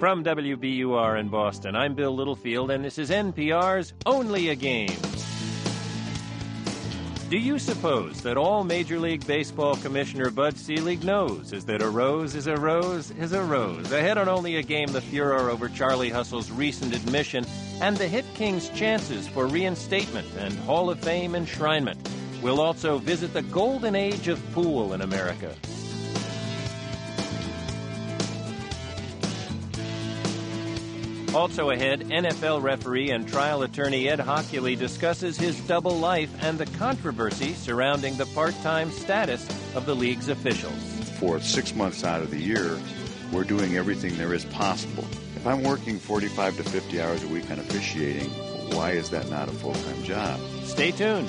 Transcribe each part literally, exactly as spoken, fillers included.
From W B U R in Boston, I'm Bill Littlefield, and this is N P R's Only a Game. Do you suppose that all Major League Baseball Commissioner Bud Selig knows is that a rose is a rose is a rose? Ahead on Only a Game, the furor over Charlie Hustle's recent admission and the Hit King's chances for reinstatement and Hall of Fame enshrinement. We'll also visit the golden age of pool in America. Also ahead, N F L referee and trial attorney Ed Hockley discusses his double life and the controversy surrounding the part-time status of the league's officials. For six months out of the year, we're doing everything there is possible. If I'm working forty-five to fifty hours a week on officiating, why is that not a full-time job? Stay tuned.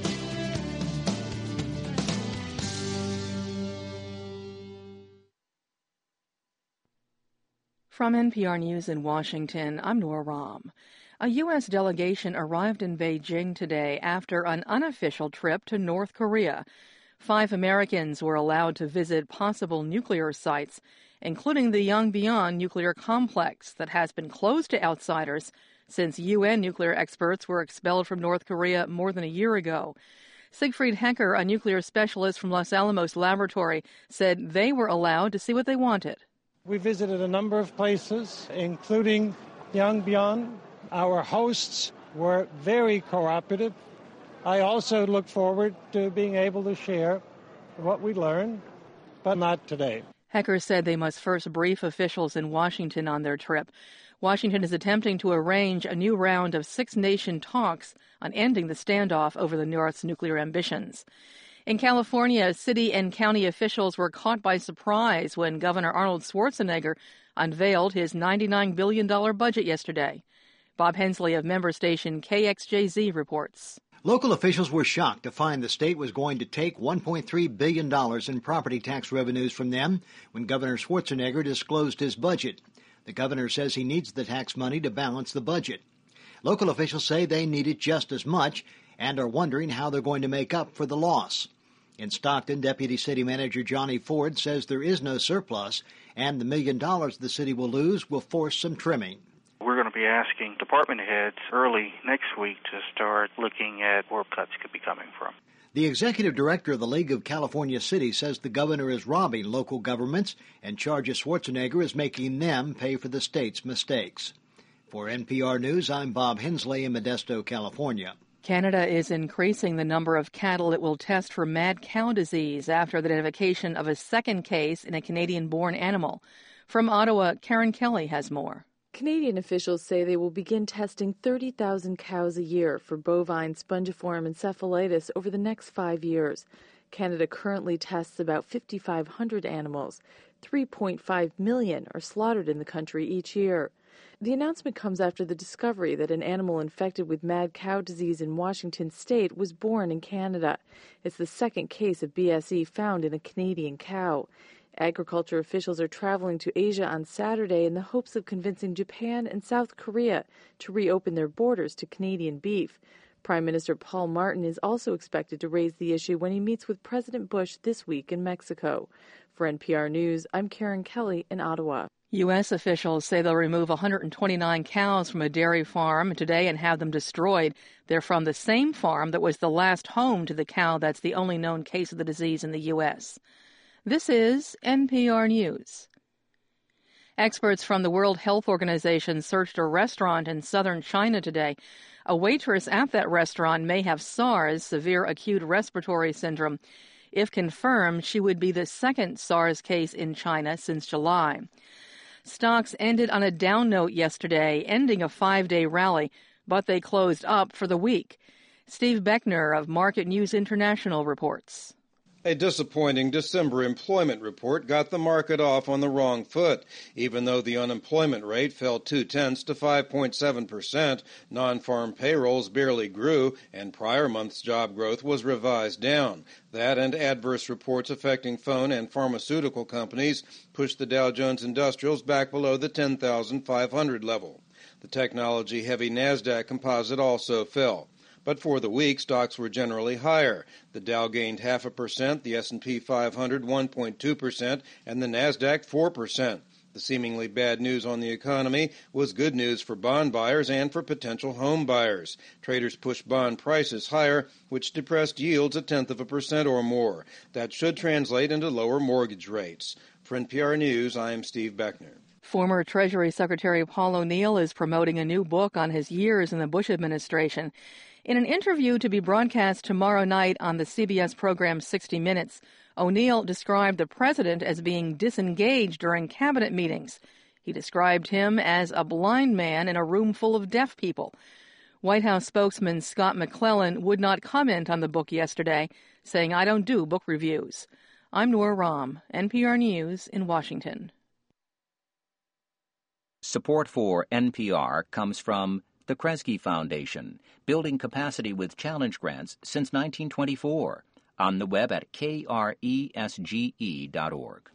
From N P R News in Washington, I'm Nora Rahm. A U S delegation arrived in Beijing today after an unofficial trip to North Korea. Five Americans were allowed to visit possible nuclear sites, including the Yongbyon nuclear complex that has been closed to outsiders since U N nuclear experts were expelled from North Korea more than a year ago. Siegfried Hecker, a nuclear specialist from Los Alamos Laboratory, said they were allowed to see what they wanted. We visited a number of places, including Yongbyon. Our hosts were very cooperative. I also look forward to being able to share what we learned, but not today. Hecker said they must first brief officials in Washington on their trip. Washington is attempting to arrange a new round of six-nation talks on ending the standoff over the North's nuclear ambitions. In California, city and county officials were caught by surprise when Governor Arnold Schwarzenegger unveiled his ninety-nine billion dollars budget yesterday. Bob Hensley of member station K X J Z reports. Local officials were shocked to find the state was going to take one point three billion dollars in property tax revenues from them when Governor Schwarzenegger disclosed his budget. The governor says he needs the tax money to balance the budget. Local officials say they need it just as much and are wondering how they're going to make up for the loss. In Stockton, Deputy City Manager Johnny Ford says there is no surplus, and the million dollars the city will lose will force some trimming. We're going to be asking department heads early next week to start looking at where cuts could be coming from. The executive director of the League of California Cities says the governor is robbing local governments and charges Schwarzenegger is making them pay for the state's mistakes. For N P R News, I'm Bob Hensley in Modesto, California. Canada is increasing the number of cattle it will test for mad cow disease after the identification of a second case in a Canadian-born animal. From Ottawa, Karen Kelly has more. Canadian officials say they will begin testing thirty thousand cows a year for bovine spongiform encephalitis over the next five years. Canada currently tests about five thousand five hundred animals. three point five million are slaughtered in the country each year. The announcement comes after the discovery that an animal infected with mad cow disease in Washington state was born in Canada. It's the second case of B S E found in a Canadian cow. Agriculture officials are traveling to Asia on Saturday in the hopes of convincing Japan and South Korea to reopen their borders to Canadian beef. Prime Minister Paul Martin is also expected to raise the issue when he meets with President Bush this week in Mexico. For N P R News, I'm Karen Kelly in Ottawa. U S officials say they'll remove one hundred twenty-nine cows from a dairy farm today and have them destroyed. They're from the same farm that was the last home to the cow that's the only known case of the disease in the U S. This is N P R News. Experts from the World Health Organization searched a restaurant in southern China today. A waitress at that restaurant may have SARS, severe acute respiratory syndrome. If confirmed, she would be the second SARS case in China since July. Stocks ended on a down note yesterday, ending a five-day rally, but they closed up for the week. Steve Beckner of Market News International reports. A disappointing December employment report got the market off on the wrong foot. Even though the unemployment rate fell two-tenths to five point seven percent, non-farm payrolls barely grew, and prior month's job growth was revised down. That and adverse reports affecting phone and pharmaceutical companies pushed the Dow Jones Industrials back below the ten thousand five hundred level. The technology-heavy NASDAQ composite also fell. But for the week, stocks were generally higher. The Dow gained half a percent, the S and P five hundred one point two percent, and the NASDAQ four percent. The The seemingly bad news on the economy was good news for bond buyers and for potential home buyers. Traders pushed bond prices higher, which depressed yields a tenth of a percent or more. That should translate into lower mortgage rates. For N P R News, I'm Steve Beckner. Former Treasury Secretary Paul O'Neill is promoting a new book on his years in the Bush administration. In an interview to be broadcast tomorrow night on the C B S program sixty minutes, O'Neill described the president as being disengaged during cabinet meetings. He described him as a blind man in a room full of deaf people. White House spokesman Scott McClellan would not comment on the book yesterday, saying, "I don't do book reviews." I'm Nora Rahm, N P R News in Washington. Support for N P R comes from the Kresge Foundation, building capacity with challenge grants since nineteen twenty-four. On the web at K R E S G E dot org.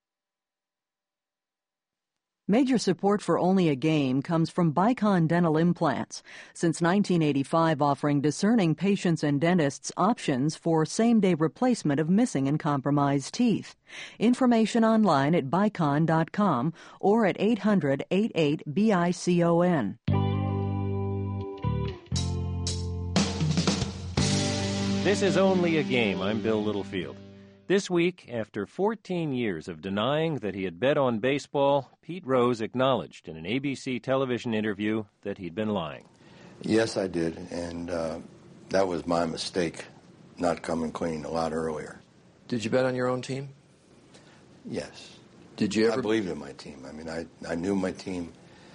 Major support for Only a Game comes from Bicon Dental Implants, since nineteen eighty-five offering discerning patients and dentists options for same-day replacement of missing and compromised teeth. Information online at bicon dot com or at eight hundred, eighty-eight, B I C O N. This is Only a Game. I'm Bill Littlefield. This week, after fourteen years of denying that he had bet on baseball, Pete Rose acknowledged in an A B C television interview that he'd been lying. Yes, I did, and uh, that was my mistake, not coming clean a lot earlier. Did you bet on your own team? Yes. Did you ever? I believed in my team. I mean, I, I knew my team,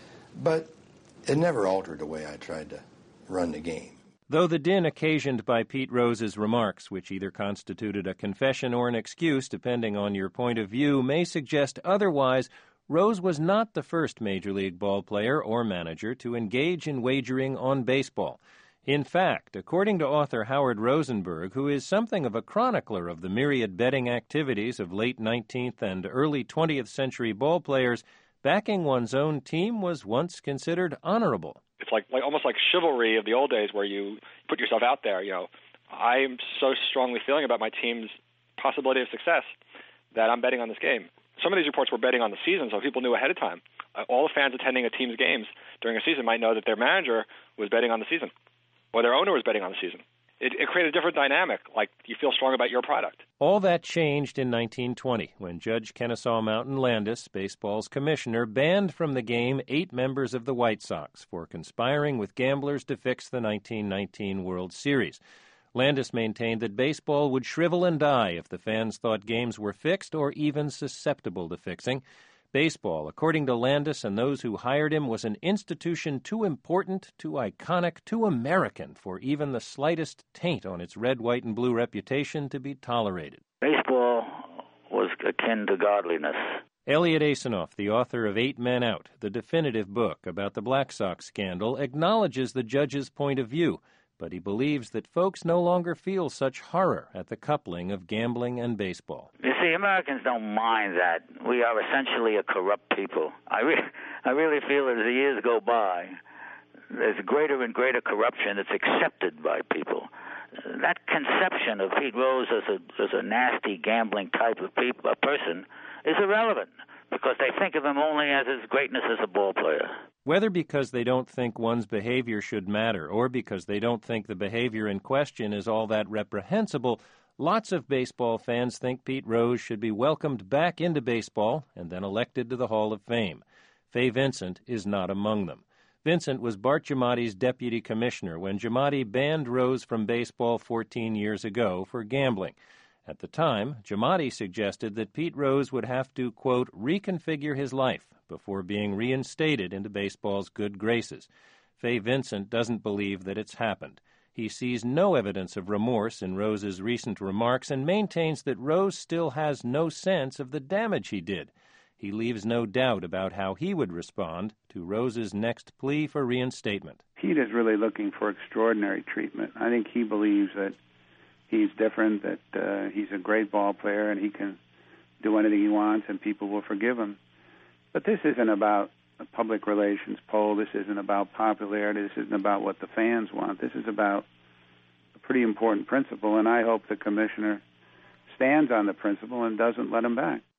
but it never altered the way I tried to run the game. Though the din occasioned by Pete Rose's remarks, which either constituted a confession or an excuse, depending on your point of view, may suggest otherwise, Rose was not the first Major League ballplayer or manager to engage in wagering on baseball. In fact, according to author Howard Rosenberg, who is something of a chronicler of the myriad betting activities of late nineteenth and early twentieth century ballplayers, backing one's own team was once considered honorable. It's like, like almost like chivalry of the old days where you put yourself out there. You know, I'm so strongly feeling about my team's possibility of success that I'm betting on this game. Some of these reports were betting on the season, so people knew ahead of time. Uh, all the fans attending a team's games during a season might know that their manager was betting on the season, or their owner was betting on the season. It, it created a different dynamic, like you feel strong about your product. All that changed in nineteen twenty when Judge Kennesaw Mountain Landis, baseball's commissioner, banned from the game eight members of the White Sox for conspiring with gamblers to fix the nineteen nineteen World Series. Landis maintained that baseball would shrivel and die if the fans thought games were fixed or even susceptible to fixing. Baseball, according to Landis and those who hired him, was an institution too important, too iconic, too American for even the slightest taint on its red, white, and blue reputation to be tolerated. Baseball was akin to godliness. Elliot Asinoff, the author of Eight Men Out, the definitive book about the Black Sox scandal, acknowledges the judge's point of view, but he believes that folks no longer feel such horror at the coupling of gambling and baseball. You see, Americans don't mind that. We are essentially a corrupt people. I, re- I really feel as the years go by, there's greater and greater corruption that's accepted by people. That conception of Pete Rose as a, as a nasty gambling type of people, a person is irrelevant because they think of him only as his greatness as a ball player. Whether because they don't think one's behavior should matter or because they don't think the behavior in question is all that reprehensible, lots of baseball fans think Pete Rose should be welcomed back into baseball and then elected to the Hall of Fame. Fay Vincent is not among them. Vincent was Bart Giamatti's deputy commissioner when Giamatti banned Rose from baseball fourteen years ago for gambling. At the time, Giamatti suggested that Pete Rose would have to, quote, reconfigure his life before being reinstated into baseball's good graces. Fay Vincent doesn't believe that it's happened. He sees no evidence of remorse in Rose's recent remarks and maintains that Rose still has no sense of the damage he did. He leaves no doubt about how he would respond to Rose's next plea for reinstatement. Pete is really looking for extraordinary treatment. I think he believes that he's different, that uh, he's a great ball player and he can do anything he wants and people will forgive him. But this isn't about a public relations poll. This isn't about popularity. This isn't about what the fans want. This is about a pretty important principle, and I hope the commissioner stands on the principle and doesn't let him back.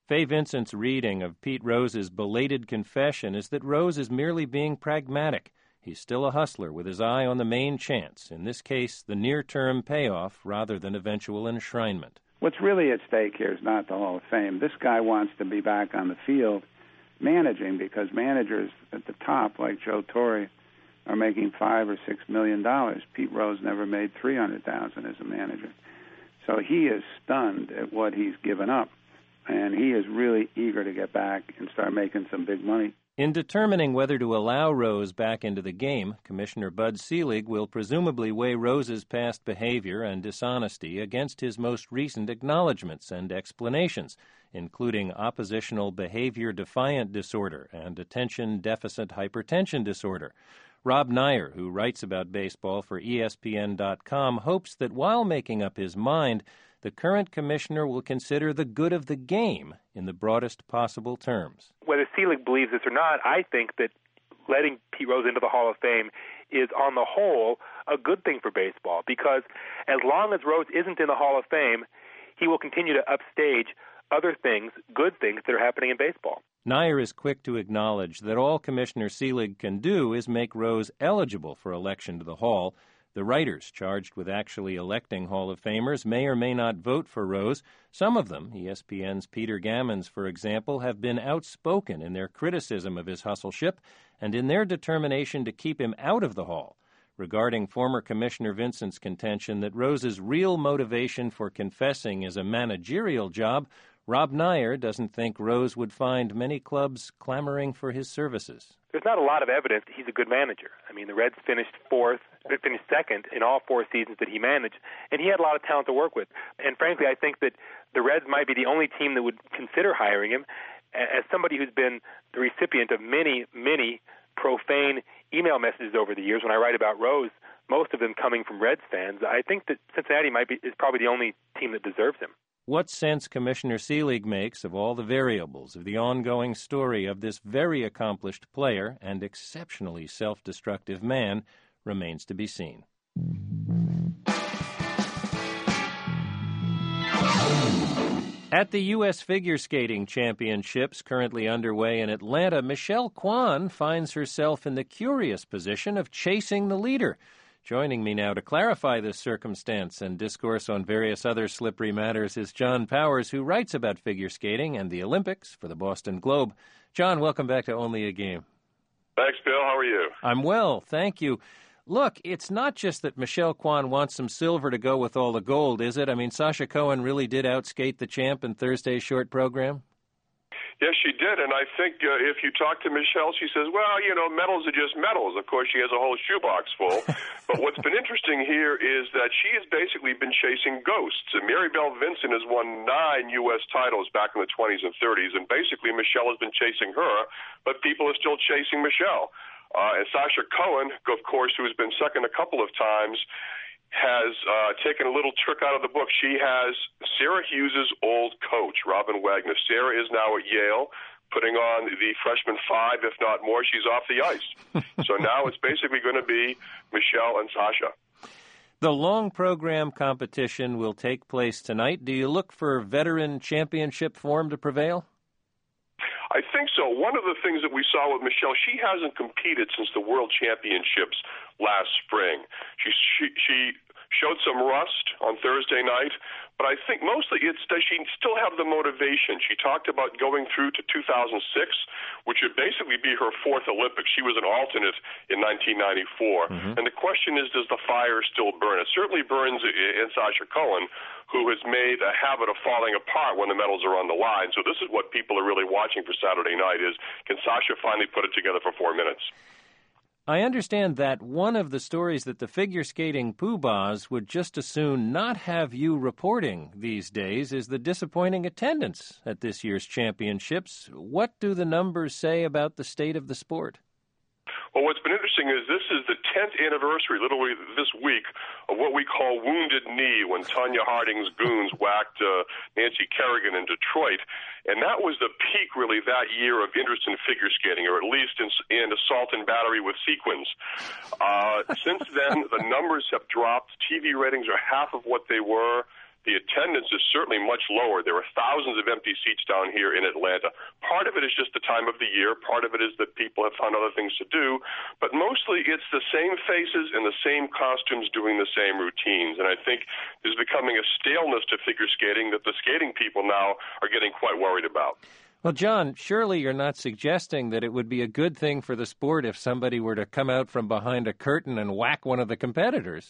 Fay Vincent's reading of Pete Rose's belated confession is that Rose is merely being pragmatic. He's still a hustler with his eye on the main chance, in this case, the near-term payoff rather than eventual enshrinement. What's really at stake here is not the Hall of Fame. This guy wants to be back on the field managing because managers at the top, like Joe Torre, are making five or six million dollars. Pete Rose never made three hundred thousand as a manager. So he is stunned at what he's given up, and he is really eager to get back and start making some big money. In determining whether to allow Rose back into the game, Commissioner Bud Selig will presumably weigh Rose's past behavior and dishonesty against his most recent acknowledgments and explanations, including oppositional behavior-defiant disorder and attention deficit hypertension disorder. Rob Neyer, who writes about baseball for E S P N dot com, hopes that while making up his mind, the current commissioner will consider the good of the game in the broadest possible terms. Whether Selig believes this or not, I think that letting Pete Rose into the Hall of Fame is, on the whole, a good thing for baseball, because as long as Rose isn't in the Hall of Fame, he will continue to upstage other things, good things that are happening in baseball. Neyer is quick to acknowledge that all Commissioner Selig can do is make Rose eligible for election to the Hall. The writers charged with actually electing Hall of Famers may or may not vote for Rose. Some of them, E S P N's Peter Gammons, for example, have been outspoken in their criticism of his hustleship and in their determination to keep him out of the Hall. Regarding former Commissioner Vincent's contention that Rose's real motivation for confessing is a managerial job, Rob Neyer doesn't think Rose would find many clubs clamoring for his services. There's not a lot of evidence that he's a good manager. I mean, the Reds finished fourth, finished second in all four seasons that he managed, and he had a lot of talent to work with. And frankly, I think that the Reds might be the only team that would consider hiring him. As somebody who's been the recipient of many, many profane email messages over the years when I write about Rose, most of them coming from Reds fans, I think that Cincinnati might be is probably the only team that deserves him. What sense Commissioner Selig makes of all the variables of the ongoing story of this very accomplished player and exceptionally self-destructive man remains to be seen. At the U S Figure Skating Championships currently underway in Atlanta, Michelle Kwan finds herself in the curious position of chasing the leader. Joining me now to clarify this circumstance and discourse on various other slippery matters is John Powers, who writes about figure skating and the Olympics for the Boston Globe. John, welcome back to Only a Game. Thanks, Bill. How are you? I'm well, thank you. Look, it's not just that Michelle Kwan wants some silver to go with all the gold, is it? I mean, Sasha Cohen really did outskate the champ in Thursday's short program? Yes, she did, and I think uh, if you talk to Michelle, she says, well, you know, medals are just medals. Of course, she has a whole shoebox full. But what's been interesting here is that she has basically been chasing ghosts. And Mary Bell Vincent has won nine U S titles back in the twenties and thirties, and basically Michelle has been chasing her, but people are still chasing Michelle. Uh, and Sasha Cohen, of course, who has been second a couple of times, has uh, taken a little trick out of the book. She has Sarah Hughes' old coach, Robin Wagner. Sarah is now at Yale, putting on the freshman five, if not more. She's off the ice. So now it's basically going to be Michelle and Sasha. The long program competition will take place tonight. Do you look for veteran championship form to prevail? I think so. One of the things that we saw with Michelle, she hasn't competed since the World Championships last spring. She she, she showed some rust on Thursday night, but I think mostly it's does she still have the motivation? She talked about going through to two thousand six, which would basically be her fourth Olympics. She was an alternate in nineteen ninety-four. Mm-hmm. And the question is, does the fire still burn? It certainly burns in Sasha Cohen, who has made a habit of falling apart when the medals are on the line. So this is what people are really watching for Saturday night is, can Sasha finally put it together for four minutes? I understand that one of the stories that the figure skating poobahs would just as soon not have you reporting these days is the disappointing attendance at this year's championships. What do the numbers say about the state of the sport? Well, what's been interesting is this is the tenth anniversary, literally this week, of what we call Wounded Knee, when Tonya Harding's goons whacked uh, Nancy Kerrigan in Detroit. And that was the peak, really, that year of interest in figure skating, or at least in, in assault and battery with sequins. Uh, since then, the numbers have dropped. T V ratings are half of what they were. The attendance is certainly much lower. There are thousands of empty seats down here in Atlanta. Part of it is just the time of the year. Part of it is that people have found other things to do. But mostly it's the same faces in the same costumes doing the same routines. And I think there's becoming a staleness to figure skating that the skating people now are getting quite worried about. Well, John, surely you're not suggesting that it would be a good thing for the sport if somebody were to come out from behind a curtain and whack one of the competitors.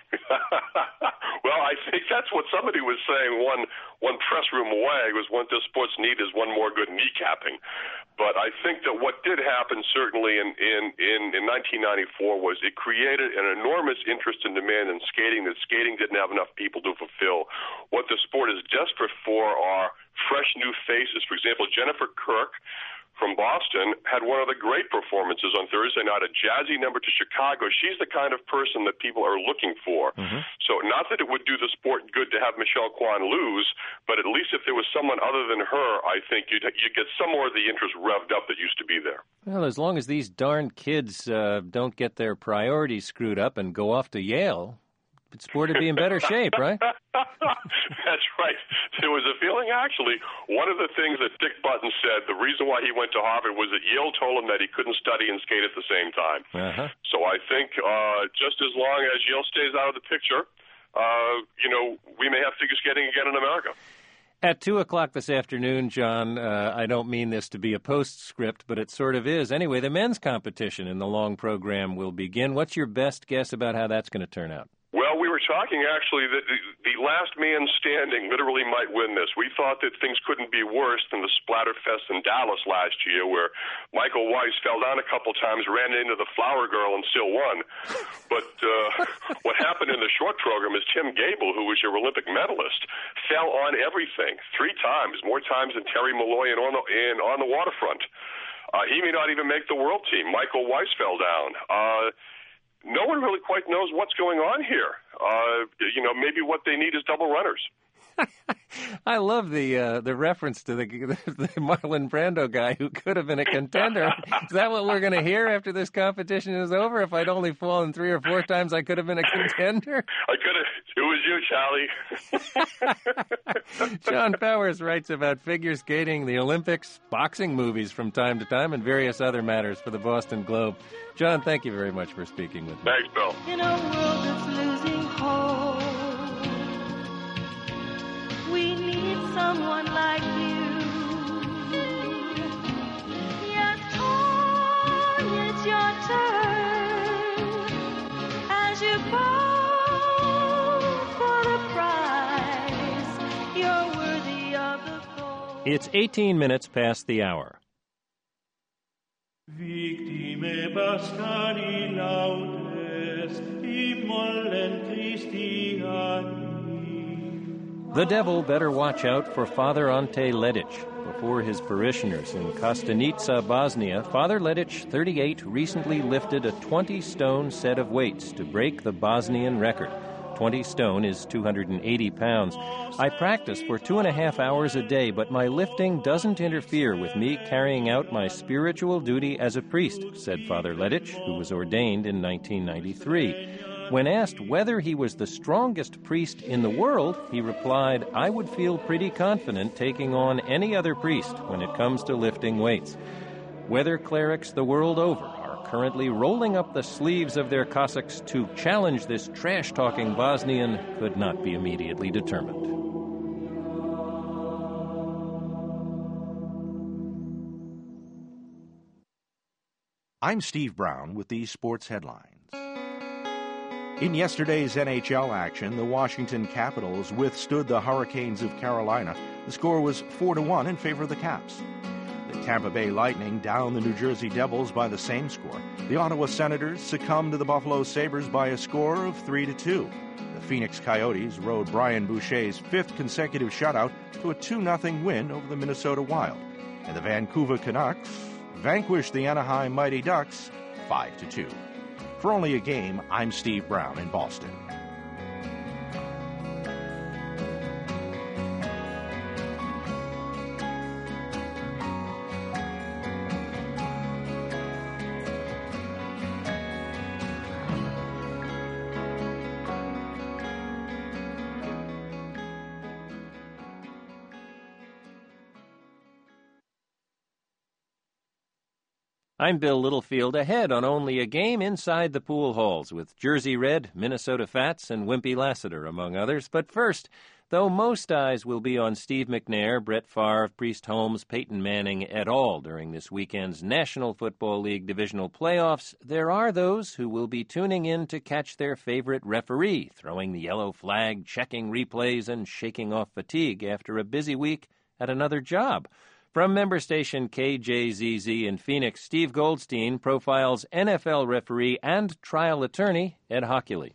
Well, I think that's what somebody was saying one one press room away, was what this sports need is one more good kneecapping. But I think that what did happen certainly in, in, in, in nineteen ninety-four was it created an enormous interest and demand in skating that skating didn't have enough people to fulfill. What the sport is desperate for are fresh new faces. For example, Jennifer Kirk from Boston had one of the great performances on Thursday night, a jazzy number to Chicago. She's the kind of person that people are looking for. Mm-hmm. So not that it would do the sport good to have Michelle Kwan lose, but at least if there was someone other than her, I think you'd, you'd get some more of the interest revved up that used to be there. Well, as long as these darn kids uh, don't get their priorities screwed up and go off to Yale, the sport would be in better shape, right? That's right. There was a feeling, actually, one of the things that Dick Button said, the reason why he went to Harvard was that Yale told him that he couldn't study and skate at the same time. Uh-huh. So I think uh, just as long as Yale stays out of the picture, uh, you know, we may have figure skating again in America. At two o'clock this afternoon, John, uh, I don't mean this to be a postscript, but it sort of is. Anyway, the men's competition in the long program will begin. What's your best guess about how that's going to turn out? Well, we were talking, actually, that the, the last man standing literally might win this. We thought that things couldn't be worse than the Splatterfest in Dallas last year, where Michael Weiss fell down a couple times, ran into the flower girl, and still won. But uh, what happened in the short program is Tim Gable, who was your Olympic medalist, fell on everything three times, more times than Terry Malloy and on the, and on the waterfront. Uh, he may not even make the world team. Michael Weiss fell down. Uh, No one really quite knows what's going on here. Uh, you know, maybe what they need is double runners. I love the uh, the reference to the, the Marlon Brando guy who could have been a contender. Is that what we're going to hear after this competition is over? If I'd only fallen three or four times, I could have been a contender? I could have. It was you, Charlie. John Powers writes about figure skating, the Olympics, boxing movies from time to time, and various other matters for the Boston Globe. John, thank you very much for speaking with me. Thanks, Bill. In a world that's losing hope, we need someone like you. Yes, Tony, it's your turn as you go for the prize. You're worthy of the gold. It's eighteen minutes past the hour. Victime Pascali laudes, immolent Christiani. The devil better watch out for Father Ante Ledic. Before his parishioners in Kostanica, Bosnia, Father Ledic, thirty-eight, recently lifted a twenty-stone set of weights to break the Bosnian record. twenty stone is two hundred eighty pounds. I practice for two and a half hours a day, but my lifting doesn't interfere with me carrying out my spiritual duty as a priest, said Father Ledic, who was ordained in nineteen ninety-three. When asked whether he was the strongest priest in the world, he replied, I would feel pretty confident taking on any other priest when it comes to lifting weights. Whether clerics the world over are currently rolling up the sleeves of their cassocks to challenge this trash-talking Bosnian could not be immediately determined. I'm Steve Brown with these sports headlines. In yesterday's N H L action, the Washington Capitals withstood the Hurricanes of Carolina. The score was four to one in favor of the Caps. The Tampa Bay Lightning downed the New Jersey Devils by the same score. The Ottawa Senators succumbed to the Buffalo Sabres by a score of three to two. The Phoenix Coyotes rode Brian Boucher's fifth consecutive shutout to a two nothing win over the Minnesota Wild. And the Vancouver Canucks vanquished the Anaheim Mighty Ducks five to two. For Only a Game, I'm Steve Brown in Boston. I'm Bill Littlefield, ahead on Only a Game inside the pool halls with Jersey Red, Minnesota Fats, and Wimpy Lassiter, among others. But first, though most eyes will be on Steve McNair, Brett Favre, Priest Holmes, Peyton Manning et al. During this weekend's National Football League divisional playoffs, there are those who will be tuning in to catch their favorite referee, throwing the yellow flag, checking replays, and shaking off fatigue after a busy week at another job. From member station K J Z Z in Phoenix, Steve Goldstein profiles N F L referee and trial attorney Ed Hockley.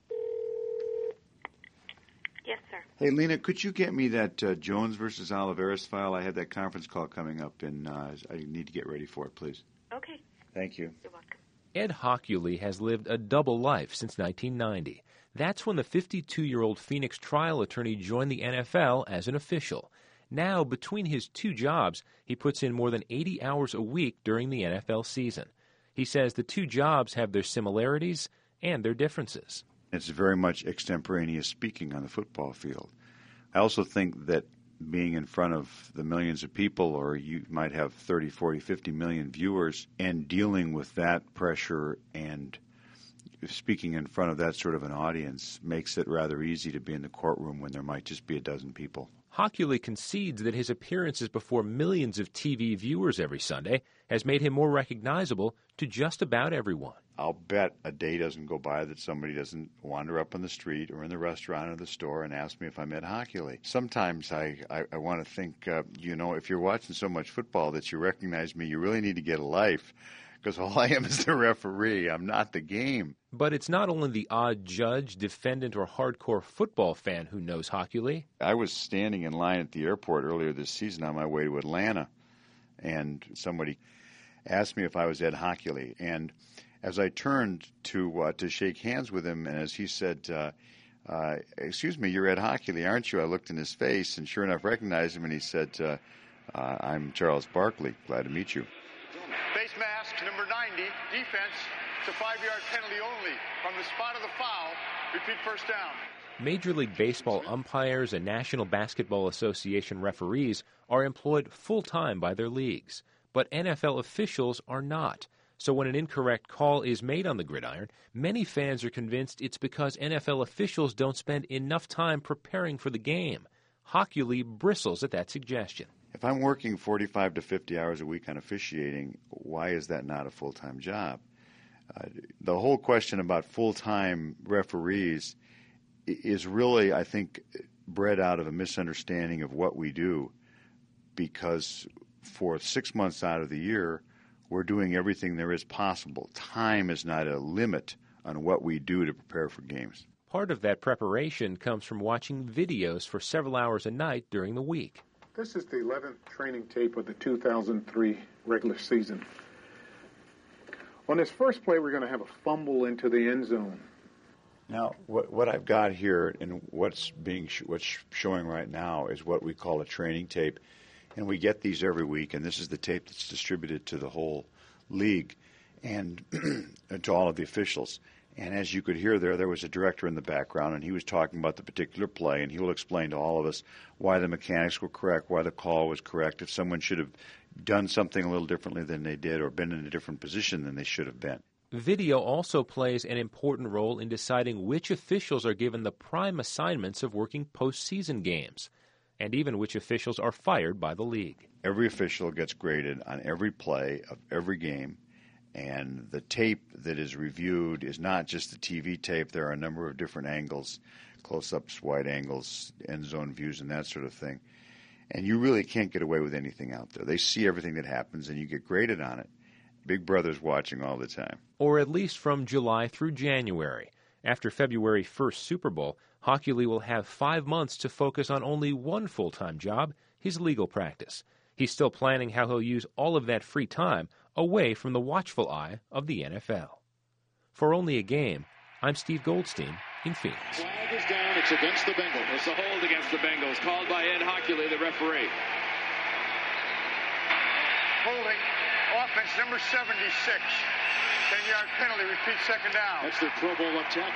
Yes, sir. Hey, Lena, could you get me that uh, Jones versus Oliveris file? I had that conference call coming up, and uh, I need to get ready for it, please. Okay. Thank you. You're welcome. Ed Hockley has lived a double life since nineteen ninety. That's when the fifty-two-year-old Phoenix trial attorney joined the N F L as an official. Now, between his two jobs, he puts in more than eighty hours a week during the N F L season. He says the two jobs have their similarities and their differences. It's very much extemporaneous speaking on the football field. I also think that being in front of the millions of people, or you might have thirty, forty, fifty million viewers, and dealing with that pressure and speaking in front of that sort of an audience makes it rather easy to be in the courtroom when there might just be a dozen people. Hockley concedes that his appearances before millions of T V viewers every Sunday has made him more recognizable to just about everyone. I'll bet a day doesn't go by that somebody doesn't wander up on the street or in the restaurant or the store and ask me if I met Hockley. Sometimes I, I, I want to think, uh, you know, if you're watching so much football that you recognize me, you really need to get a life, because all I am is the referee. I'm not the game. But it's not only the odd judge, defendant, or hardcore football fan who knows Hockley. I was standing in line at the airport earlier this season on my way to Atlanta, and somebody asked me if I was Ed Hockley. And as I turned to uh, to shake hands with him, and as he said, uh, uh, excuse me, you're Ed Hockley, aren't you? I looked in his face, and sure enough recognized him, and he said, uh, uh, I'm Charles Barkley. Glad to meet you. Face mask, number ninety, defense. It's a five-yard penalty only. From the spot of the foul, repeat first down. Major League Baseball umpires and National Basketball Association referees are employed full-time by their leagues, but N F L officials are not. So when an incorrect call is made on the gridiron, many fans are convinced it's because N F L officials don't spend enough time preparing for the game. Hockley bristles at that suggestion. If I'm working forty-five to fifty hours a week on officiating, why is that not a full-time job? Uh, the whole question about full-time referees is really, I think, bred out of a misunderstanding of what we do, because for six months out of the year, we're doing everything there is possible. Time is not a limit on what we do to prepare for games. Part of that preparation comes from watching videos for several hours a night during the week. This is the eleventh training tape of the two thousand three regular season. On this first play, we're going to have a fumble into the end zone. Now, what, what I've got here and what's being sh- what's showing right now is what we call a training tape, and we get these every week. And this is the tape that's distributed to the whole league and to all of the officials. And as you could hear there, there was a director in the background, and he was talking about the particular play, and he will explain to all of us why the mechanics were correct, why the call was correct, if someone should have done something a little differently than they did or been in a different position than they should have been. Video also plays an important role in deciding which officials are given the prime assignments of working postseason games, and even which officials are fired by the league. Every official gets graded on every play of every game, and the tape that is reviewed is not just the T V tape. There are a number of different angles, close-ups, wide angles, end zone views, and that sort of thing. And you really can't get away with anything out there. They see everything that happens, and you get graded on it. Big Brother's watching all the time. Or at least from July through January. After February first Super Bowl, Hockley will have five months to focus on only one full-time job, his legal practice. He's still planning how he'll use all of that free time away from the watchful eye of the N F L. For Only a Game, I'm Steve Goldstein in Phoenix. Flag is down. It's against the Bengals. It's a hold against the Bengals, called by Ed Hockley, the referee. Holding. Offense number seventy-six. ten-yard penalty. Repeat second down. That's their Pro Bowl left tackle.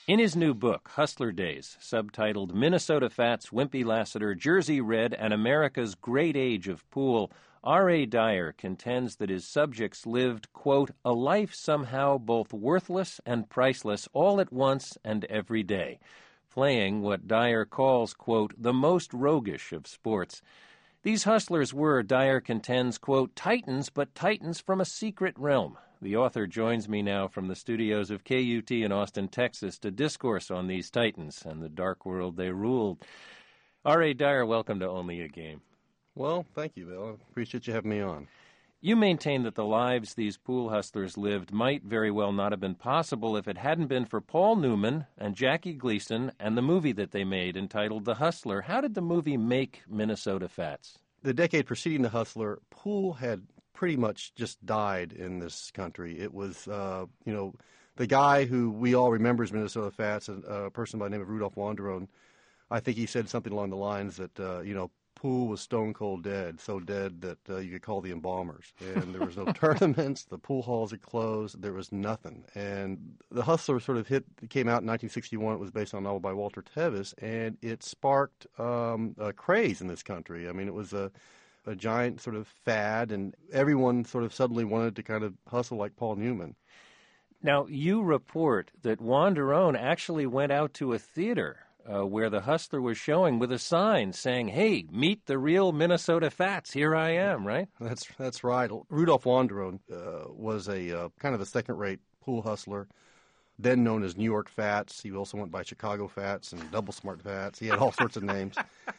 In his new book, Hustler Days, subtitled Minnesota Fats, Wimpy Lassiter, Jersey Red, and America's Great Age of Pool, R A. Dyer contends that his subjects lived, quote, a life somehow both worthless and priceless all at once and every day, playing what Dyer calls, quote, the most roguish of sports. These hustlers were, Dyer contends, quote, titans, but titans from a secret realm. The author joins me now from the studios of K U T in Austin, Texas, to discourse on these titans and the dark world they ruled. R A. Dyer, welcome to Only a Game. Well, thank you, Bill. I appreciate you having me on. You maintain that the lives these pool hustlers lived might very well not have been possible if it hadn't been for Paul Newman and Jackie Gleason and the movie that they made entitled The Hustler. How did the movie make Minnesota Fats? The decade preceding The Hustler, pool had pretty much just died in this country. It was, uh, you know, the guy who we all remember as Minnesota Fats, a person by the name of Rudolph Wanderone, I think he said something along the lines that, uh, you know, pool was stone cold dead, so dead that uh, you could call the embalmers. And there was no tournaments, the pool halls had closed, there was nothing. And The Hustler sort of hit, came out in nineteen sixty-one. It was based on a novel by Walter Tevis, and it sparked um, a craze in this country. I mean, it was a, a giant sort of fad, and everyone sort of suddenly wanted to kind of hustle like Paul Newman. Now, you report that Wanderone actually went out to a theater Uh, where the Hustler was showing with a sign saying, hey, meet the real Minnesota Fats, here I am, right? That's that's right. Rudolph Wanderone uh, was a uh, kind of a second-rate pool hustler, then known as New York Fats. He also went by Chicago Fats and Double Smart Fats. He had all sorts of names.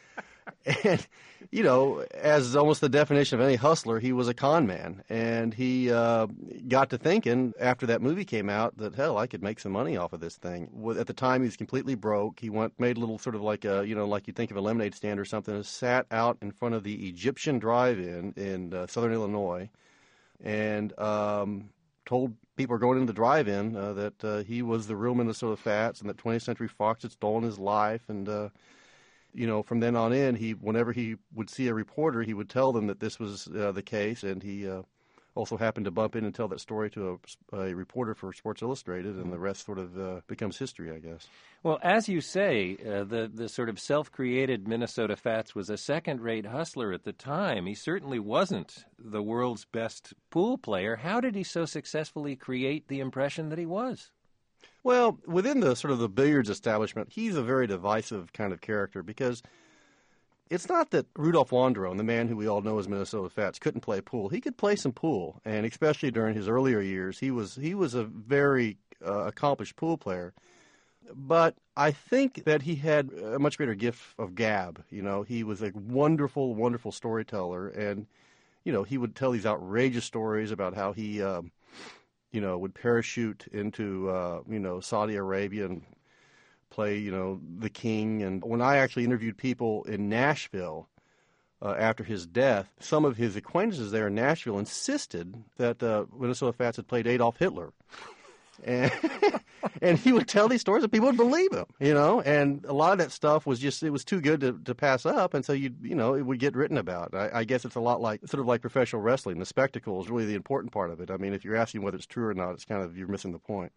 And, you know, as almost the definition of any hustler, he was a con man. And he uh, got to thinking after that movie came out that, hell, I could make some money off of this thing. At the time, he was completely broke. He went made a little sort of like a, you know, like you'd think of a lemonade stand or something, and sat out in front of the Egyptian Drive-In in uh, southern Illinois and um, told people going into the drive-in uh, that uh, he was the real Minnesota Fats and that twentieth Century Fox had stolen his life. And uh, you know, from then on in, he whenever he would see a reporter, he would tell them that this was uh, the case, and he uh, also happened to bump in and tell that story to a, a reporter for Sports Illustrated, and the rest sort of uh, becomes history, I guess. Well, as you say, uh, the, the sort of self-created Minnesota Fats was a second-rate hustler at the time. He certainly wasn't the world's best pool player. How did he so successfully create the impression that he was? Well, within the sort of the billiards establishment, he's a very divisive kind of character because it's not that Rudolph Wanderone, the man who we all know as Minnesota Fats, couldn't play pool. He could play some pool, and especially during his earlier years, he was he was a very uh, accomplished pool player. But I think that he had a much greater gift of gab. You know, he was a wonderful, wonderful storyteller, and you know, he would tell these outrageous stories about how he. Um, you know, would parachute into, uh, you know, Saudi Arabia and play, you know, the king. And when I actually interviewed people in Nashville uh, after his death, some of his acquaintances there in Nashville insisted that uh, Minnesota Fats had played Adolf Hitler. And, and he would tell these stories and people would believe him, you know, and a lot of that stuff was just, it was too good to, to pass up. And so, you you know, it would get written about. I, I guess it's a lot like, sort of like professional wrestling. The spectacle is really the important part of it. I mean, if you're asking whether it's true or not, it's kind of, you're missing the point.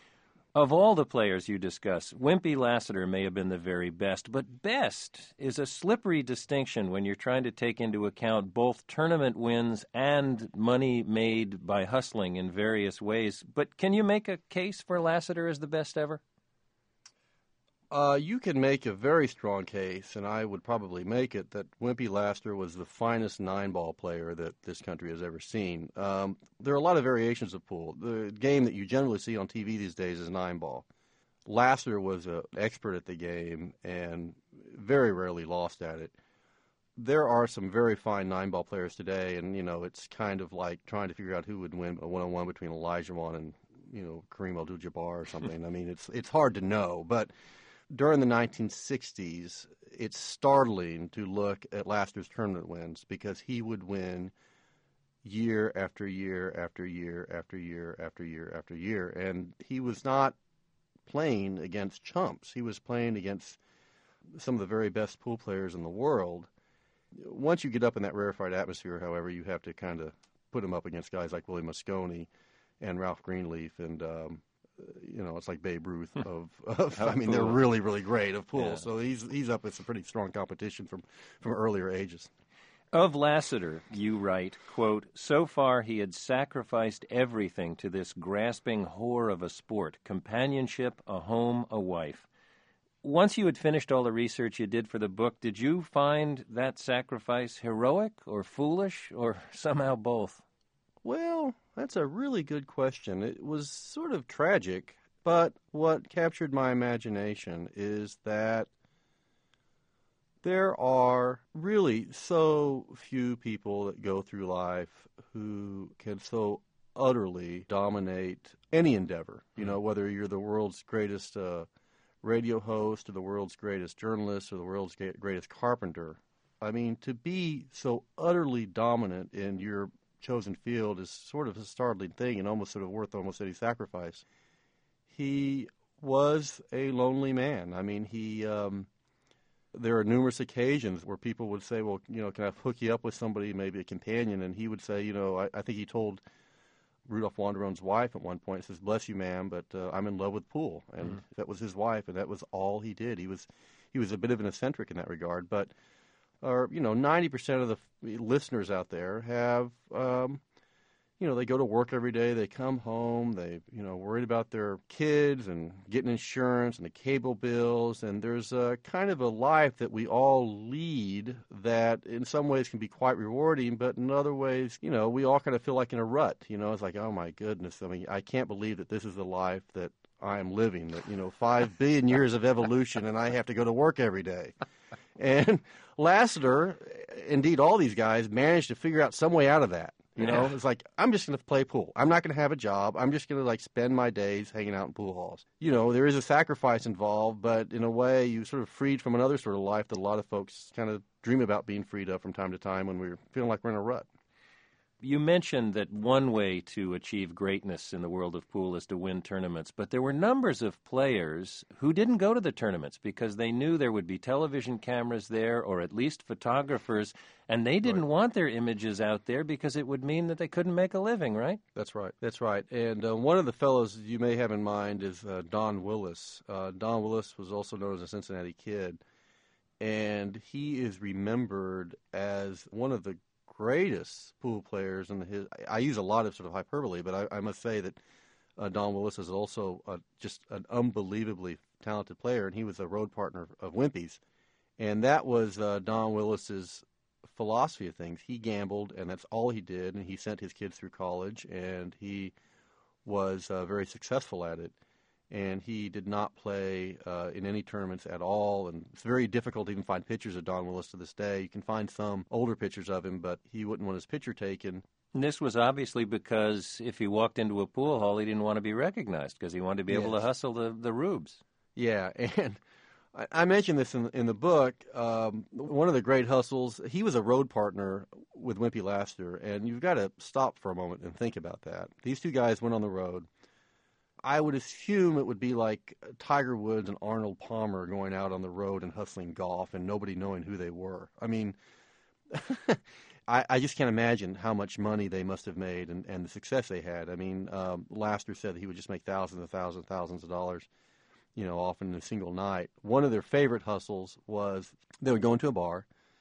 Of all the players you discuss, Wimpy Lassiter may have been the very best, but best is a slippery distinction when you're trying to take into account both tournament wins and money made by hustling in various ways. But can you make a case for Lassiter as the best ever? Uh, you can make a very strong case, and I would probably make it, that Wimpy Lassiter was the finest nine-ball player that this country has ever seen. Um, there are a lot of variations of pool. The game that you generally see on T V these days is nine-ball. Lassiter was an expert at the game and very rarely lost at it. There are some very fine nine-ball players today, and, you know, it's kind of like trying to figure out who would win a one-on-one between Olajuwon and, you know, Kareem Abdul-Jabbar or something. I mean, it's it's hard to know, but during the nineteen sixties, it's startling to look at Lassiter's tournament wins because he would win year after year after year after year after year after year. And he was not playing against chumps. He was playing against some of the very best pool players in the world. Once you get up in that rarefied atmosphere, however, you have to kind of put him up against guys like Willie Mosconi and Ralph Greenleaf and um, you know, it's like Babe Ruth of, of I mean, pool. they're really, really great of pool. Yeah. So he's he's up with some pretty strong competition from, from earlier ages. Of Lassiter, you write, quote, so far he had sacrificed everything to this grasping whore of a sport, companionship, a home, a wife. Once you had finished all the research you did for the book, did you find that sacrifice heroic or foolish or somehow both? Well, that's a really good question. It was sort of tragic, but what captured my imagination is that there are really so few people that go through life who can so utterly dominate any endeavor. You know, whether you're the world's greatest uh, radio host or the world's greatest journalist or the world's greatest carpenter. I mean, to be so utterly dominant in your chosen field is sort of a startling thing and almost sort of worth almost any sacrifice. He was a lonely man. I mean, he... Um, There are numerous occasions where people would say, well, you know, can I hook you up with somebody, maybe a companion? And he would say, you know, I, I think he told Rudolph Wanderone's wife at one point, he says, bless you, ma'am, but uh, I'm in love with pool. And mm-hmm. that was his wife, and that was all he did. He was he was a bit of an eccentric in that regard. But, uh, you know, ninety percent of the f- listeners out there have, um, you know, they go to work every day, they come home, they, you know, worried about their kids and getting insurance and the cable bills, and there's a kind of a life that we all lead that in some ways can be quite rewarding, but in other ways, you know, we all kind of feel like in a rut, you know, it's like, oh my goodness, I mean, I can't believe that this is the life that I am living, that, you know, five billion years of evolution and I have to go to work every day. And Lassiter, indeed all these guys, managed to figure out some way out of that. You know, Yeah. it's like, I'm just going to play pool. I'm not going to have a job. I'm just going to, like, spend my days hanging out in pool halls. You know, there is a sacrifice involved, but in a way, you sort of freed from another sort of life that a lot of folks kind of dream about being freed of from time to time when we're feeling like we're in a rut. You mentioned that one way to achieve greatness in the world of pool is to win tournaments, but there were numbers of players who didn't go to the tournaments because they knew there would be television cameras there or at least photographers, and they didn't Right. want their images out there because it would mean that they couldn't make a living, right? That's right. That's right. And uh, one of the fellows you may have in mind is uh, Don Willis. Uh, Don Willis was also known as a Cincinnati Kid, and he is remembered as one of the greatest pool players in the his. I use a lot of sort of hyperbole, but I, I must say that uh, Don Willis is also uh, just an unbelievably talented player, and he was a road partner of Wimpy's, and that was uh, Don Willis's philosophy of things. He gambled, and that's all he did, and he sent his kids through college, and he was uh, very successful at it. And he did not play uh, in any tournaments at all, and it's very difficult to even find pictures of Don Willis to this day. You can find some older pictures of him, but he wouldn't want his picture taken. And this was obviously because if he walked into a pool hall, he didn't want to be recognized because he wanted to be able Yes. to hustle the, the rubes. Yeah, and I, I mentioned this in, in the book. Um, one of the great hustles, he was a road partner with Wimpy Lassiter, and you've got to stop for a moment and think about that. These two guys went on the road. I would assume it would be like Tiger Woods and Arnold Palmer going out on the road and hustling golf and nobody knowing who they were. I mean, I, I just can't imagine how much money they must have made and, and the success they had. I mean, um, Lassiter said that he would just make thousands and thousands and thousands of dollars, you know, often in a single night. One of their favorite hustles was they would go into a bar,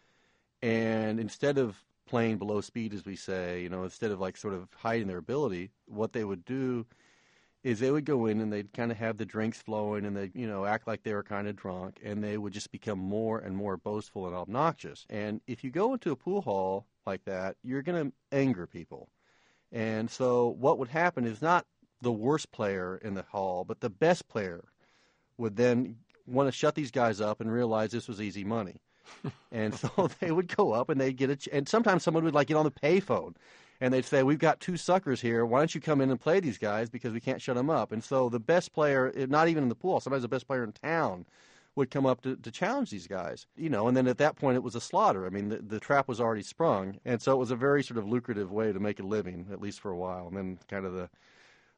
and instead of playing below speed, as we say, you know, instead of like sort of hiding their ability, what they would do is they would go in and they'd kind of have the drinks flowing and they'd, you know, act like they were kind of drunk, and they would just become more and more boastful and obnoxious. And if you go into a pool hall like that, you're going to anger people. And so what would happen is not the worst player in the hall, but the best player would then want to shut these guys up and realize this was easy money. And so they would go up and they'd get a, ch- and sometimes someone would like get on the payphone and they'd say, we've got two suckers here. Why don't you come in and play these guys because we can't shut them up? And so the best player, not even in the pool, sometimes the best player in town would come up to, to challenge these guys. You know, and then at that point it was a slaughter. I mean, the, the trap was already sprung. And so it was a very sort of lucrative way to make a living, at least for a while. And then kind of the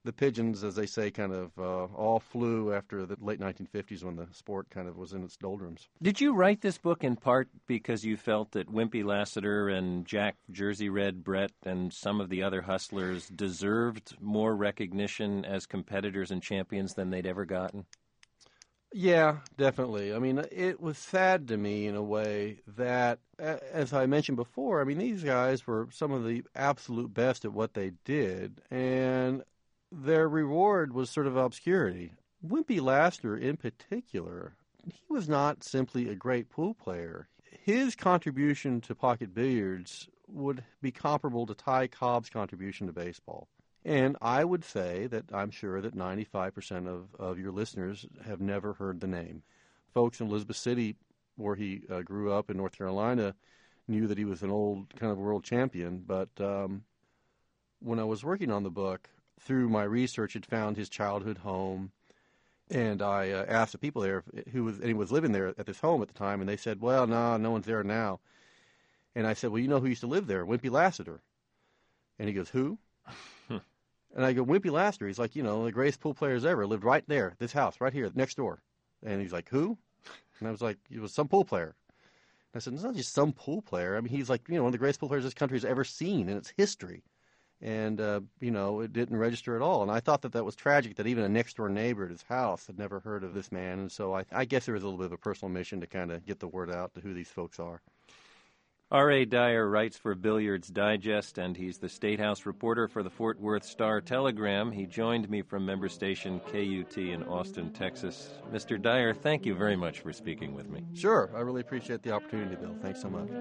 the pigeons, as they say, kind of uh, all flew after the late nineteen fifties when the sport kind of was in its doldrums. Did you write this book in part because you felt that Wimpy Lassiter and Jack Jersey Red Brett and some of the other hustlers deserved more recognition as competitors and champions than they'd ever gotten? Yeah, definitely. I mean, it was sad to me in a way that, as I mentioned before, I mean, these guys were some of the absolute best at what they did, and their reward was sort of obscurity. Wimpy Lassiter, in particular, he was not simply a great pool player. His contribution to pocket billiards would be comparable to Ty Cobb's contribution to baseball. And I would say that I'm sure that ninety-five percent of, of your listeners have never heard the name. Folks in Elizabeth City, where he uh, grew up in North Carolina, knew that he was an old kind of world champion. But um, when I was working on the book, through my research, had found his childhood home. And I uh, asked the people there who was, and he was living there at this home at the time, and they said, well, no, no one's there now. And I said, well, you know who used to live there? Wimpy Lassiter. And he goes, who? And I go, Wimpy Lassiter. He's like, you know, the greatest pool players ever. Lived right there, this house, right here, next door. And he's like, who? And I was like, he was some pool player. And I said, it's not just some pool player. I mean, he's like, you know, one of the greatest pool players this country has ever seen in its history. And, uh, you know, it didn't register at all. And I thought that that was tragic, that even a next-door neighbor at his house had never heard of this man. And so I, I guess there was a little bit of a personal mission to kind of get the word out to who these folks are. R A. Dyer writes for Billiards Digest, and he's the State House reporter for the Fort Worth Star-Telegram. He joined me from member station K U T in Austin, Texas. Mister Dyer, thank you very much for speaking with me. Sure. I really appreciate the opportunity, Bill. Thanks so much.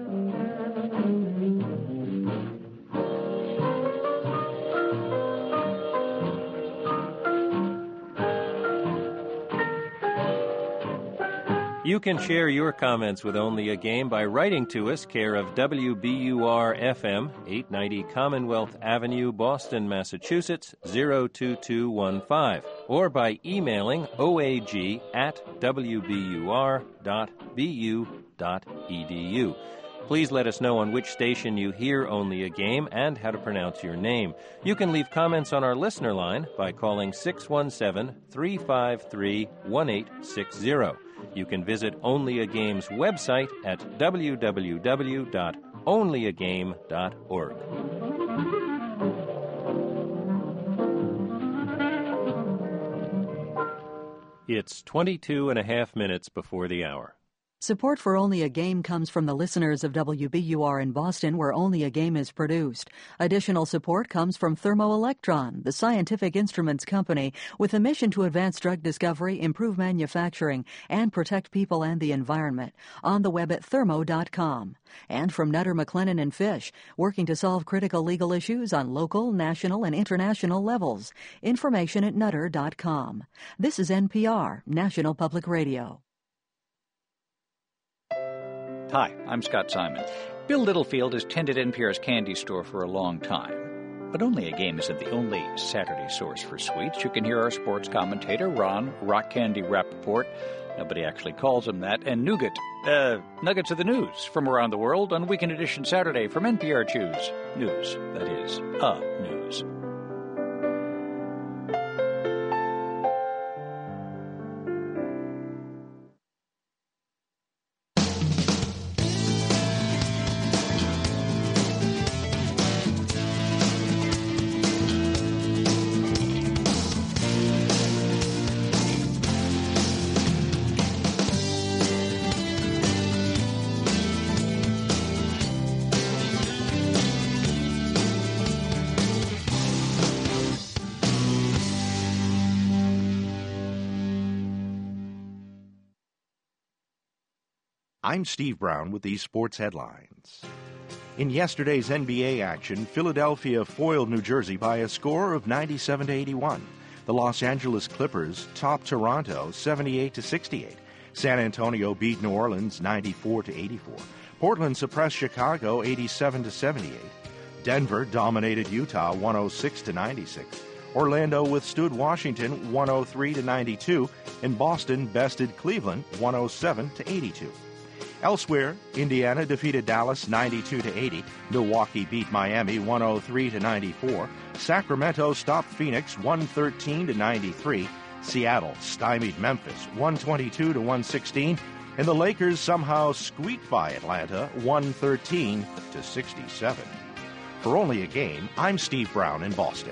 You can share your comments with Only a Game by writing to us, care of W B U R F M, eight ninety Commonwealth Avenue, Boston, Massachusetts, zero two two one five, or by emailing oag at w b u r dot b u dot e d u. Please let us know on which station you hear Only a Game and how to pronounce your name. You can leave comments on our listener line by calling six one seven, three five three, one eight six zero. You can visit Only a Game's website at w w w dot only a game dot org. It's twenty-two and a half minutes before the hour. Support for Only a Game comes from the listeners of W B U R in Boston, where Only a Game is produced. Additional support comes from Thermoelectron, the scientific instruments company, with a mission to advance drug discovery, improve manufacturing, and protect people and the environment. On the web at thermo dot com. And from Nutter, McLennan and Fish, working to solve critical legal issues on local, national, and international levels. Information at nutter dot com. This is N P R, National Public Radio. Hi, I'm Scott Simon. Bill Littlefield has tended N P R's candy store for a long time. But Only a Game isn't the only Saturday source for sweets. You can hear our sports commentator, Ron Rock Candy Rappaport, nobody actually calls him that, and Nougat, uh, Nuggets of the News from around the world on Weekend Edition Saturday from N P R Choose News. That is, uh, news. I'm Steve Brown with these sports headlines. In yesterday's N B A action, Philadelphia foiled New Jersey by a score of ninety-seven to eighty-one. The Los Angeles Clippers topped Toronto seventy-eight to sixty-eight. San Antonio beat New Orleans ninety-four to eighty-four. Portland suppressed Chicago eighty-seven to seventy-eight. Denver dominated Utah one oh six to ninety-six. Orlando withstood Washington one oh three to ninety-two, and Boston bested Cleveland one oh seven to eighty-two. Elsewhere, Indiana defeated Dallas ninety-two to eighty. Milwaukee beat Miami one oh three to ninety-four. Sacramento stopped Phoenix one thirteen to ninety-three. Seattle stymied Memphis one twenty-two to one sixteen. And the Lakers somehow squeaked by Atlanta one thirteen to sixty-seven. For Only a Game, I'm Steve Brown in Boston.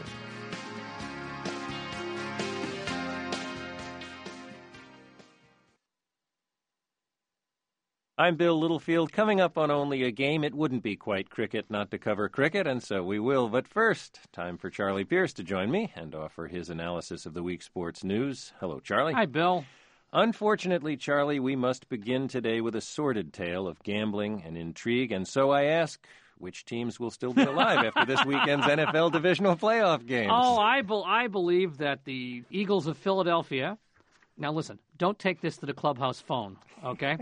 I'm Bill Littlefield. Coming up on Only a Game, it wouldn't be quite cricket not to cover cricket, and so we will. But first, time for Charlie Pierce to join me and offer his analysis of the week's sports news. Hello, Charlie. Hi, Bill. Unfortunately, Charlie, we must begin today with a sordid tale of gambling and intrigue, and so I ask, which teams will still be alive after this weekend's N F L divisional playoff games? Oh, I, be- I believe that the Eagles of Philadelphia... Now, listen, don't take this to the clubhouse phone, okay?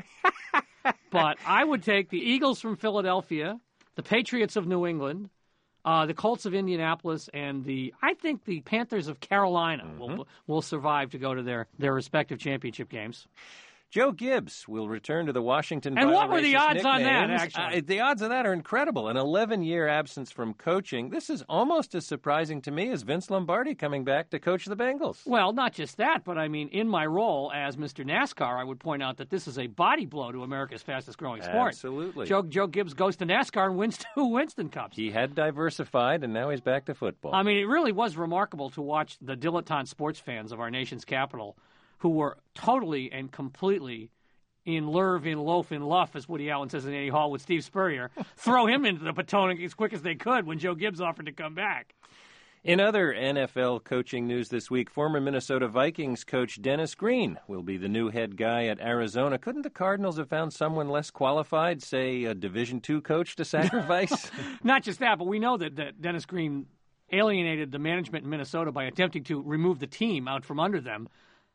But I would take the Eagles from Philadelphia, the Patriots of New England, uh, the Colts of Indianapolis, and the I think the Panthers of Carolina mm-hmm. will will survive to go to their, their respective championship games. Joe Gibbs will return to the Washington. And what were the odds nicknames. on that, actually? Uh, the odds of that are incredible. An eleven-year absence from coaching. This is almost as surprising to me as Vince Lombardi coming back to coach the Bengals. Well, not just that, but I mean, in my role as Mister NASCAR, I would point out that this is a body blow to America's fastest-growing sport. Absolutely. Joe, Joe Gibbs goes to NASCAR and wins two Winston Cups. He had diversified, and now he's back to football. I mean, it really was remarkable to watch the dilettante sports fans of our nation's capital who were totally and completely in lerv, in loaf, in luff, as Woody Allen says in Annie Hall with Steve Spurrier, throw him into the Potomac as quick as they could when Joe Gibbs offered to come back. In other N F L coaching news this week, former Minnesota Vikings coach Dennis Green will be the new head guy at Arizona. Couldn't the Cardinals have found someone less qualified, say a Division two coach to sacrifice? Not just that, but we know that, that Dennis Green alienated the management in Minnesota by attempting to remove the team out from under them.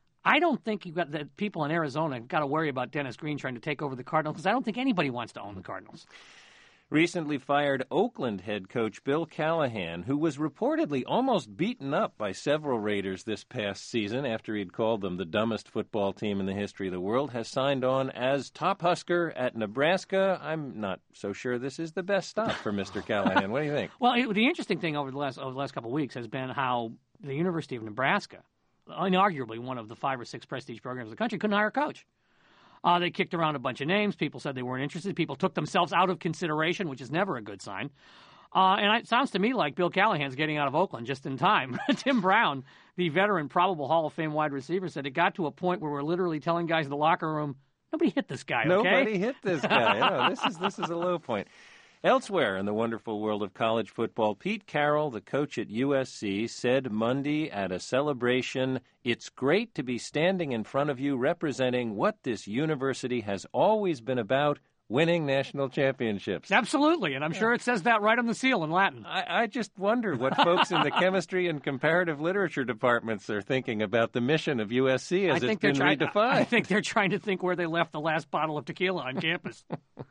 I don't think you've got that people in Arizona have got to worry about Dennis Green trying to take over the Cardinals because I don't think anybody wants to own the Cardinals. Recently fired Oakland head coach Bill Callahan, who was reportedly almost beaten up by several Raiders this past season after he'd called them the dumbest football team in the history of the world, has signed on as top Husker at Nebraska. I'm not so sure this is the best stop for Mister Callahan. What do you think? Well, it, the interesting thing over the last over the last couple of weeks has been how the University of Nebraska, inarguably one of the five or six prestige programs in the country, couldn't hire a coach. Uh, they kicked around a bunch of names. People said they weren't interested. People took themselves out of consideration, which is never a good sign. Uh, and it sounds to me like Bill Callahan's getting out of Oakland just in time. Tim Brown, the veteran, probable Hall of Fame wide receiver, said it got to a point where we're literally telling guys in the locker room, nobody hit this guy, okay? Nobody hit this guy. No, this is this is a low point. Elsewhere in the wonderful world of college football, Pete Carroll, the coach at U S C, said Monday at a celebration, "It's great to be standing in front of you representing what this university has always been about, winning national championships." Absolutely, and I'm sure it says that right on the seal in Latin. I, I just wonder what folks in the chemistry and comparative literature departments are thinking about the mission of U S C as I think it's been trying, redefined. I think they're trying to think where they left the last bottle of tequila on campus.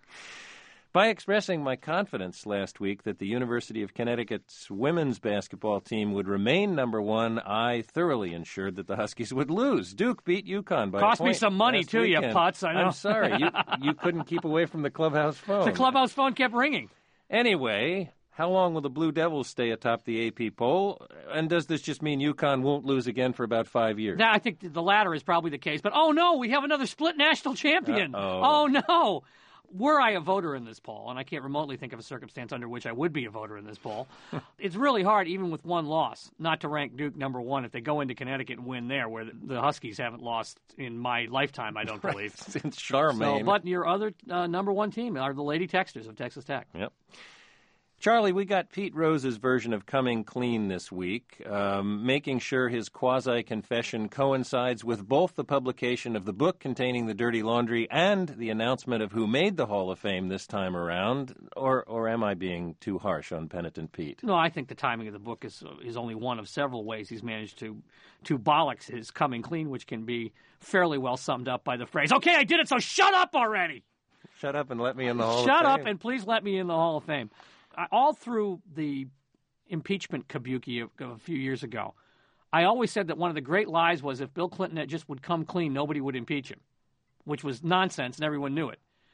By expressing my confidence last week that the University of Connecticut's women's basketball team would remain number one, I thoroughly ensured that the Huskies would lose. Duke beat UConn by Cost a point me some money, last too, weekend. you putz. I know. I'm sorry. You, you couldn't keep away from the clubhouse phone. The clubhouse phone kept ringing. Anyway, how long will the Blue Devils stay atop the A P poll? And does this just mean UConn won't lose again for about five years? Now, I think the latter is probably the case. But, oh, no, we have another split national champion. Uh-oh. Oh, no. Were I a voter in this poll, and I can't remotely think of a circumstance under which I would be a voter in this poll, it's really hard, even with one loss, not to rank Duke number one if they go into Connecticut and win there, where the, the Huskies haven't lost in my lifetime, I don't believe. Since Charmaine. So, but your other uh, number one team are the Lady Texters of Texas Tech. Yep. Charlie, we got Pete Rose's version of Coming Clean this week, um, making sure his quasi-confession coincides with both the publication of the book containing the dirty laundry and the announcement of who made the Hall of Fame this time around. Or or am I being too harsh on penitent Pete? No, I think the timing of the book is is only one of several ways he's managed to, to bollocks his Coming Clean, which can be fairly well summed up by the phrase, "Okay, I did it, so shut up already!" Shut up and let me in the Hall Shut of Fame. Shut up and please let me in the Hall of Fame. All through the impeachment kabuki of, of a few years ago, I always said that one of the great lies was if Bill Clinton had just would come clean, nobody would impeach him, which was nonsense, and everyone knew it.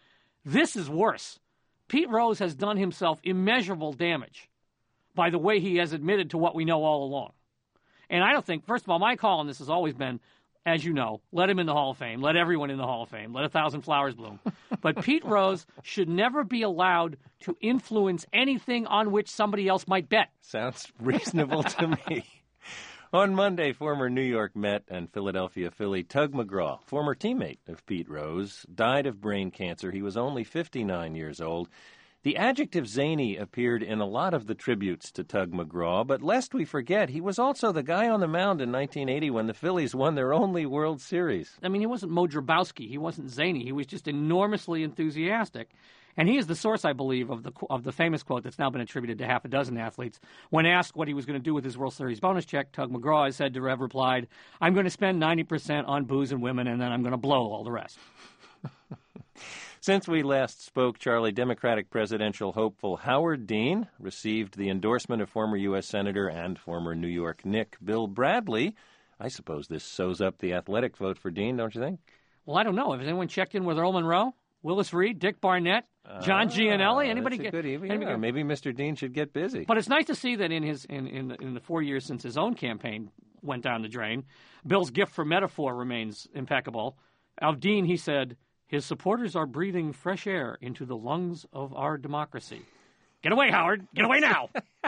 This is worse. Pete Rose has done himself immeasurable damage by the way he has admitted to what we know all along. And I don't think, first of all, my call on this has always been, as you know, let him in the Hall of Fame. Let everyone in the Hall of Fame. Let a thousand flowers bloom. But Pete Rose should never be allowed to influence anything on which somebody else might bet. Sounds reasonable to me. On Monday, former New York Met and Philadelphia Philly Tug McGraw, former teammate of Pete Rose, died of brain cancer. He was only fifty-nine years old. The adjective zany appeared in a lot of the tributes to Tug McGraw, but lest we forget, he was also the guy on the mound in nineteen eighty when the Phillies won their only World Series. I mean, he wasn't Mo Drabowski. He wasn't zany. He was just enormously enthusiastic. And he is the source, I believe, of the of the famous quote that's now been attributed to half a dozen athletes. When asked what he was going to do with his World Series bonus check, Tug McGraw is said to have replied, I'm going to spend ninety percent on booze and women, and then I'm going to blow all the rest. Since we last spoke, Charlie, Democratic presidential hopeful Howard Dean received the endorsement of former U S Senator and former New York Knick Bill Bradley. I suppose this sews up the athletic vote for Dean, don't you think? Well, I don't know. Has anyone checked in with Earl Monroe, Willis Reed, Dick Barnett, John Gianelli? Anybody That's a get good even. anybody Yeah, get- maybe Mister Dean should get busy. But it's nice to see that in his in, in, in the four years since his own campaign went down the drain, Bill's gift for metaphor remains impeccable. Of Dean, he said, his supporters are breathing fresh air into the lungs of our democracy. Get away, Howard. Get away now.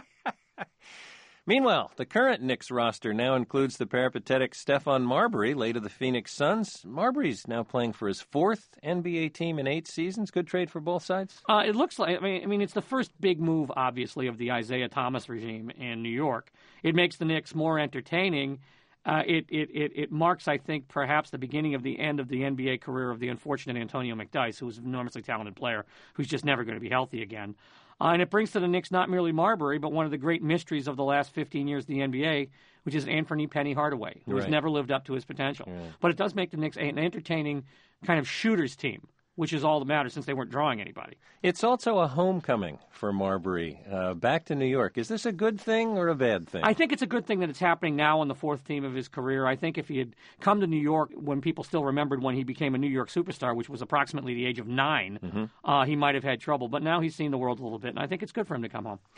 Meanwhile, the current Knicks roster now includes the peripatetic Stephon Marbury, late of the Phoenix Suns. Marbury's now playing for his fourth N B A team in eight seasons. Good trade for both sides? Uh, it looks like, I mean, I mean, it's the first big move, obviously, of the Isaiah Thomas regime in New York. It makes the Knicks more entertaining. Uh, it, it, it, it marks, I think, perhaps the beginning of the end of the N B A career of the unfortunate Antonio McDyess, who was an enormously talented player, who's just never going to be healthy again. Uh, and it brings to the Knicks not merely Marbury, but one of the great mysteries of the last fifteen years of the N B A, which is Anthony Penny Hardaway, who has Right. never lived up to his potential. Yeah. But it does make the Knicks an entertaining kind of shooters team, which is all that matters since they weren't drawing anybody. It's also a homecoming for Marbury. Uh, back to New York. Is this a good thing or a bad thing? I think it's a good thing that it's happening now on the fourth team of his career. I think if he had come to New York when people still remembered when he became a New York superstar, which was approximately the age of nine, Mm-hmm. uh, he might have had trouble. But now he's seen the world a little bit, and I think it's good for him to come home.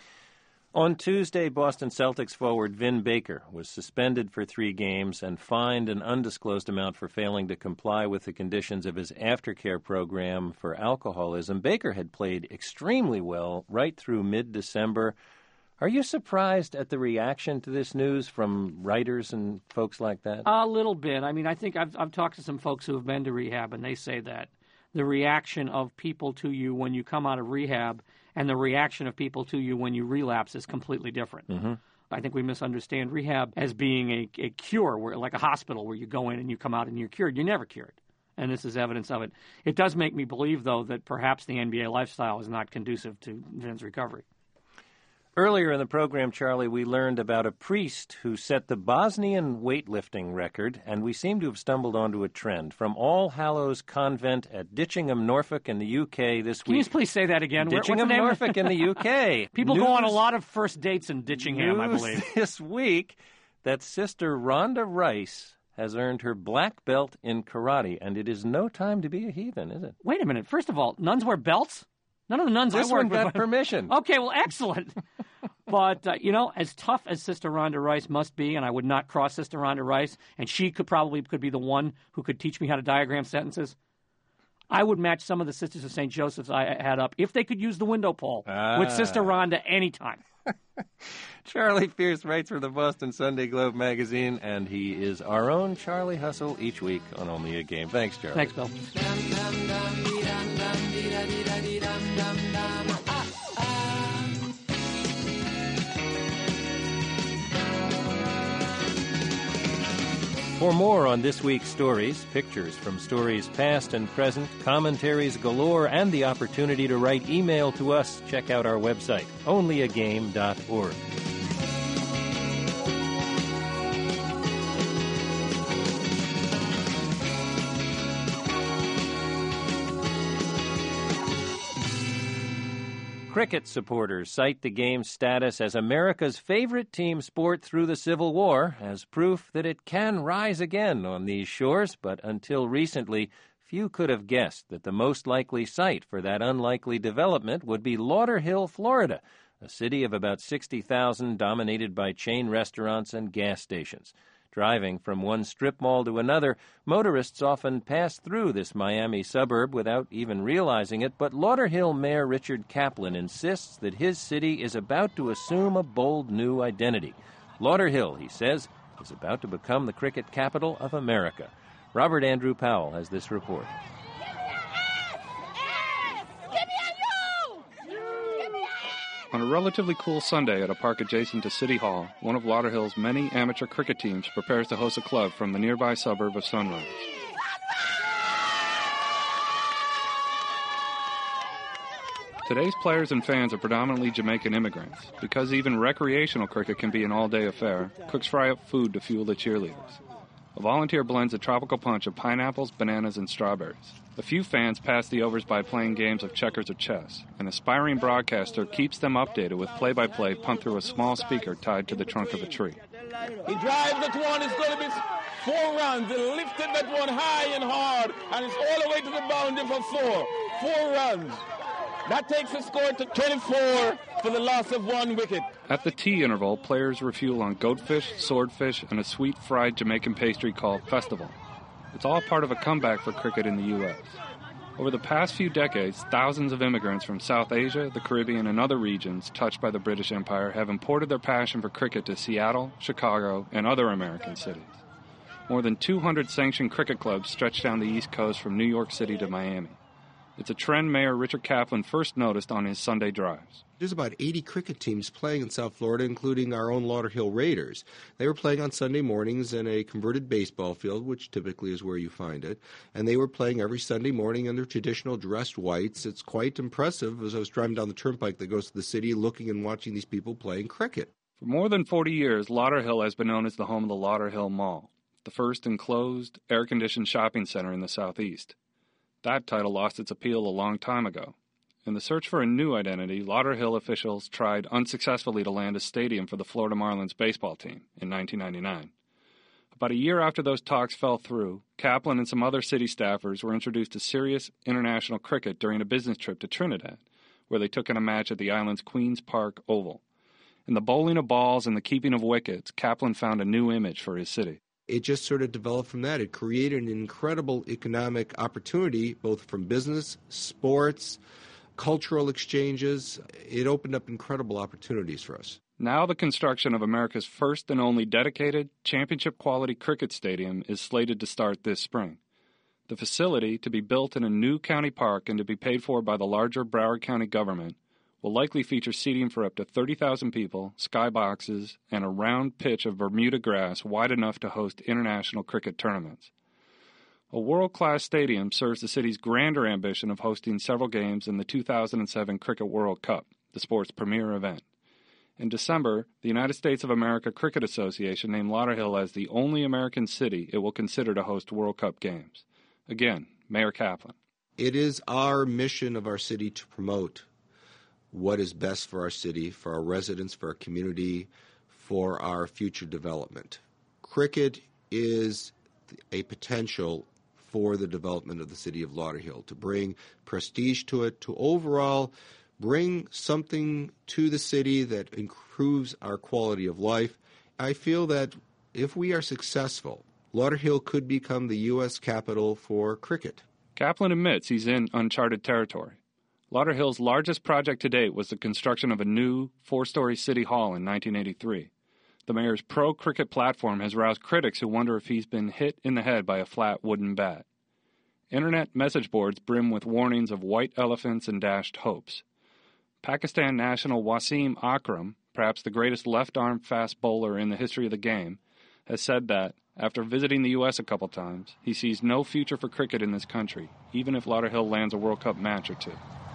On Tuesday, Boston Celtics forward Vin Baker was suspended for three games and fined an undisclosed amount for failing to comply with the conditions of his aftercare program for alcoholism. Baker had played extremely well right through mid-December. Are you surprised at the reaction to this news from writers and folks like that? A little bit. I mean, I think I've, I've talked to some folks who have been to rehab, and they say that the reaction of people to you when you come out of rehab and the reaction of people to you when you relapse is completely different. Mm-hmm. I think we misunderstand rehab as being a, a cure, where like a hospital where you go in and you come out and you're cured. You're never cured, and this is evidence of it. It does make me believe, though, that perhaps the N B A lifestyle is not conducive to Vin's recovery. Earlier in the program, Charlie, we learned about a priest who set the Bosnian weightlifting record, and we seem to have stumbled onto a trend. From All Hallows Convent at Ditchingham, Norfolk in the U K this Can you week. just please say that again? Where- what's the Ditchingham, name of- Norfolk in the U K. People News, go on a lot of first dates in Ditchingham, I news believe. this week that Sister Rhonda Rice has earned her black belt in karate, and it is no time to be a heathen, is it? Wait a minute. First of all, nuns wear belts? None of the nuns This I work one with. got permission. Okay, well, excellent. But, uh, you know, as tough as Sister Rhonda Rice must be, and I would not cross Sister Rhonda Rice, and she could probably could be the one who could teach me how to diagram sentences, I would match some of the Sisters of Saint Joseph's I had up if they could use the window pole Ah. with Sister Rhonda anytime. Charlie Pierce writes for the Boston Sunday Globe magazine, and he is our own Charlie Hustle each week on Only a Game. Thanks, Charlie. Thanks, Bill. For more on this week's stories, pictures from stories past and present, commentaries galore, and the opportunity to write email to us, check out our website, only a game dot org. Cricket supporters cite the game's status as America's favorite team sport through the Civil War as proof that it can rise again on these shores, but until recently, few could have guessed that the most likely site for that unlikely development would be Lauderhill, Florida, a city of about sixty thousand dominated by chain restaurants and gas stations. Driving from one strip mall to another, motorists often pass through this Miami suburb without even realizing it, but Lauderhill Mayor Richard Kaplan insists that his city is about to assume a bold new identity. Lauderhill, he says, is about to become the cricket capital of America. Robert Andrew Powell has this report. On a relatively cool Sunday at a park adjacent to City Hall, one of Lauderhill's many amateur cricket teams prepares to host a club from the nearby suburb of Sunrise. Today's players and fans are predominantly Jamaican immigrants. Because even recreational cricket can be an all-day affair, cooks fry up food to fuel the cheerleaders. A volunteer blends a tropical punch of pineapples, bananas, and strawberries. A few fans pass the overs by playing games of checkers or chess. An aspiring broadcaster keeps them updated with play-by-play pumped through a small speaker tied to the trunk of a tree. He drives that one, it's going to be four runs. He lifted that one high and hard, and it's all the way to the boundary for four. Four runs. That takes the score to twenty-four for the loss of one wicket. At the tea interval, players refuel on goatfish, swordfish, and a sweet fried Jamaican pastry called Festival. It's all part of a comeback for cricket in the U S Over the past few decades, thousands of immigrants from South Asia, the Caribbean, and other regions touched by the British Empire have imported their passion for cricket to Seattle, Chicago, and other American cities. More than two hundred sanctioned cricket clubs stretch down the East Coast from New York City to Miami. It's a trend Mayor Richard Kaplan first noticed on his Sunday drives. There's about eighty cricket teams playing in South Florida, including our own Lauderhill Raiders. They were playing on Sunday mornings in a converted baseball field, which typically is where you find it. And they were playing every Sunday morning in their traditional dressed whites. It's quite impressive as I was driving down the turnpike that goes to the city looking and watching these people playing cricket. For more than forty years, Lauderhill has been known as the home of the Lauderhill Mall, the first enclosed, air-conditioned shopping center in the Southeast. That title lost its appeal a long time ago. In the search for a new identity, Lauderhill officials tried unsuccessfully to land a stadium for the Florida Marlins baseball team in nineteen ninety-nine. About a year after those talks fell through, Kaplan and some other city staffers were introduced to serious international cricket during a business trip to Trinidad, where they took in a match at the island's Queen's Park Oval. In the bowling of balls and the keeping of wickets, Kaplan found a new image for his city. It just sort of developed from that. It created an incredible economic opportunity, both from business, sports, cultural exchanges. It opened up incredible opportunities for us. Now the construction of America's first and only dedicated, championship-quality cricket stadium is slated to start this spring. The facility, to be built in a new county park and to be paid for by the larger Broward County government, will likely feature seating for up to thirty thousand people, skyboxes, and a round pitch of Bermuda grass wide enough to host international cricket tournaments. A world-class stadium serves the city's grander ambition of hosting several games in the two thousand seven Cricket World Cup, the sport's premier event. In December, the United States of America Cricket Association named Lauderhill as the only American city it will consider to host World Cup games. Again, Mayor Kaplan. It is our mission of our city to promote what is best for our city, for our residents, for our community, for our future development. Cricket is a potential for the development of the city of Lauderhill, to bring prestige to it, to overall bring something to the city that improves our quality of life. I feel that if we are successful, Lauderhill could become the U S capital for cricket. Kaplan admits he's in uncharted territory. Lauderhill's largest project to date was the construction of a new four-story city hall in nineteen eighty-three. The mayor's pro-cricket platform has roused critics who wonder if he's been hit in the head by a flat wooden bat. Internet message boards brim with warnings of white elephants and dashed hopes. Pakistan national Wasim Akram, perhaps the greatest left-arm fast bowler in the history of the game, has said that, after visiting the U S a couple times, he sees no future for cricket in this country, even if Lauderhill lands a World Cup match or two.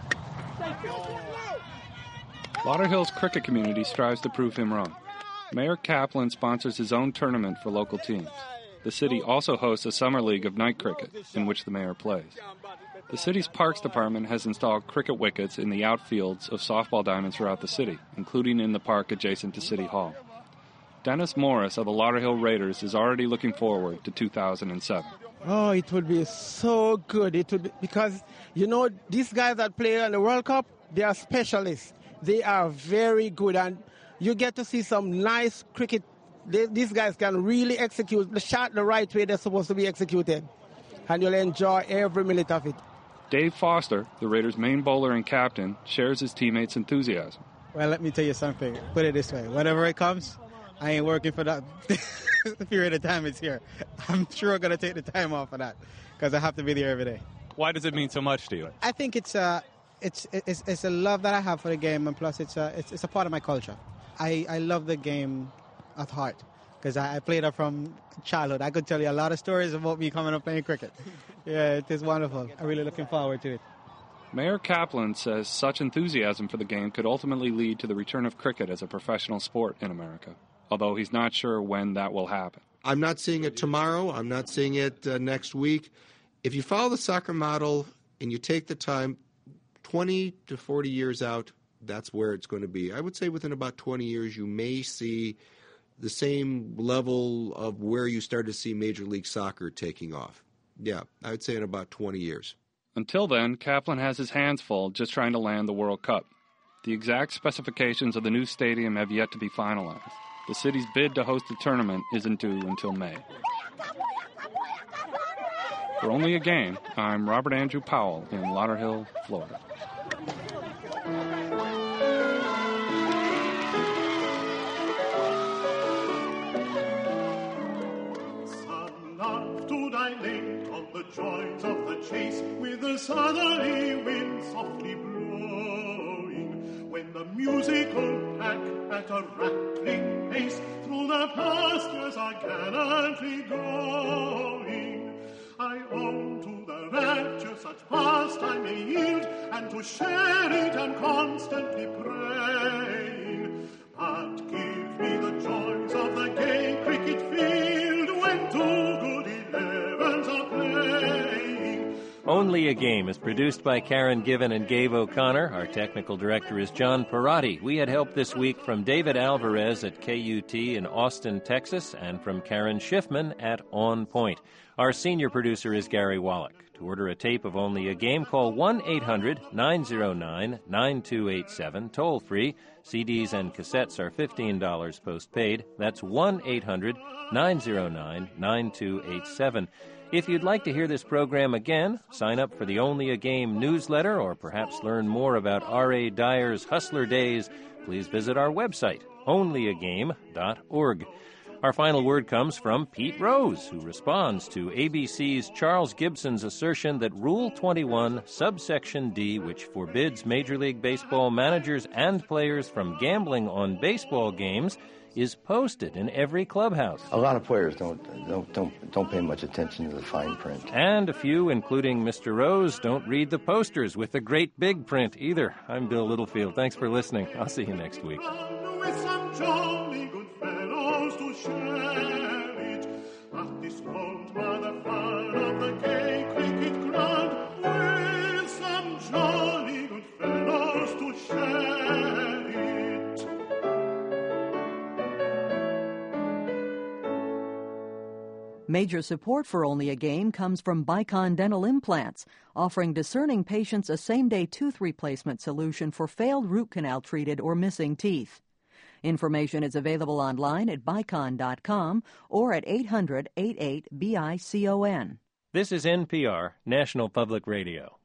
Lauderhill's cricket community strives to prove him wrong. Mayor Kaplan sponsors his own tournament for local teams. The city also hosts a summer league of night cricket, in which the mayor plays. The city's parks department has installed cricket wickets in the outfields of softball diamonds throughout the city, including in the park adjacent to City Hall. Dennis Morris of the Lauderhill Raiders is already looking forward to two thousand seven. Oh, it would be so good. It would be, because, you know, these guys that play in the World Cup, they are specialists. They are very good, and you get to see some nice cricket. They, these guys can really execute the shot the right way they're supposed to be executed, and you'll enjoy every minute of it. Dave Foster, the Raiders' main bowler and captain, shares his teammates' enthusiasm. Well, let me tell you something. Put it this way. Whenever it comes, I ain't working for that period of time it's here. I'm sure I'm going to take the time off for that because I have to be there every day. Why does it mean so much to you? I think it's a, it's, it's, it's a love that I have for the game, and plus it's a, it's, it's a part of my culture. I, I love the game at heart because I, I played it from childhood. I could tell you a lot of stories about me coming up playing cricket. Yeah, it is wonderful. I'm really looking forward to it. Mayor Kaplan says such enthusiasm for the game could ultimately lead to the return of cricket as a professional sport in America, although he's not sure when that will happen. I'm not seeing it tomorrow. I'm not seeing it uh, next week. If you follow the soccer model and you take the time, twenty to forty years out, that's where it's going to be. I would say within about twenty years, you may see the same level of where you start to see Major League Soccer taking off. Yeah, I would say in about twenty years. Until then, Kaplan has his hands full just trying to land the World Cup. The exact specifications of the new stadium have yet to be finalized. The city's bid to host the tournament isn't due until May. For Only a Game, I'm Robert Andrew Powell in Lauderhill, Florida. Some love to dilate on the joys of the chase, with the southerly wind softly blowing, when the musical pack at a rattling pace through the pastures are gallantly going. I own to the rapture such pastime may yield, and to share it am constantly praying. But give me the joys of the gay cricket field, when two good elevens are playing. Only a Game is produced by Karen Given and Gabe O'Connor. Our technical director is John Perotti. We had help this week from David Alvarez at K U T in Austin, Texas, and from Karen Schiffman at On Point. Our senior producer is Gary Wallach. To order a tape of Only a Game, call one eight hundred nine oh nine nine two eight seven, toll free. C Ds and cassettes are fifteen dollars postpaid. That's one eight hundred nine oh nine nine two eight seven. If you'd like to hear this program again, sign up for the Only a Game newsletter, or perhaps learn more about R A. Dyer's Hustler Days, please visit our website, only a game dot org. Our final word comes from Pete Rose, who responds to A B C's Charles Gibson's assertion that Rule twenty-one, subsection D, which forbids Major League Baseball managers and players from gambling on baseball games, is posted in every clubhouse. A lot of players don't don't don't don't pay much attention to the fine print. And a few, including Mister Rose, don't read the posters with the great big print either. I'm Bill Littlefield. Thanks for listening. I'll see you next week. With some jolly good fellows to share it, but this won't mar the fun of the gay cricket ground. With some jolly good fellows to share it. Major support for Only a Game comes from Bicon Dental Implants, offering discerning patients a same-day tooth replacement solution for failed root canal-treated or missing teeth. Information is available online at bicon dot com or at eight hundred eight eight B I C O N. This is N P R, National Public Radio.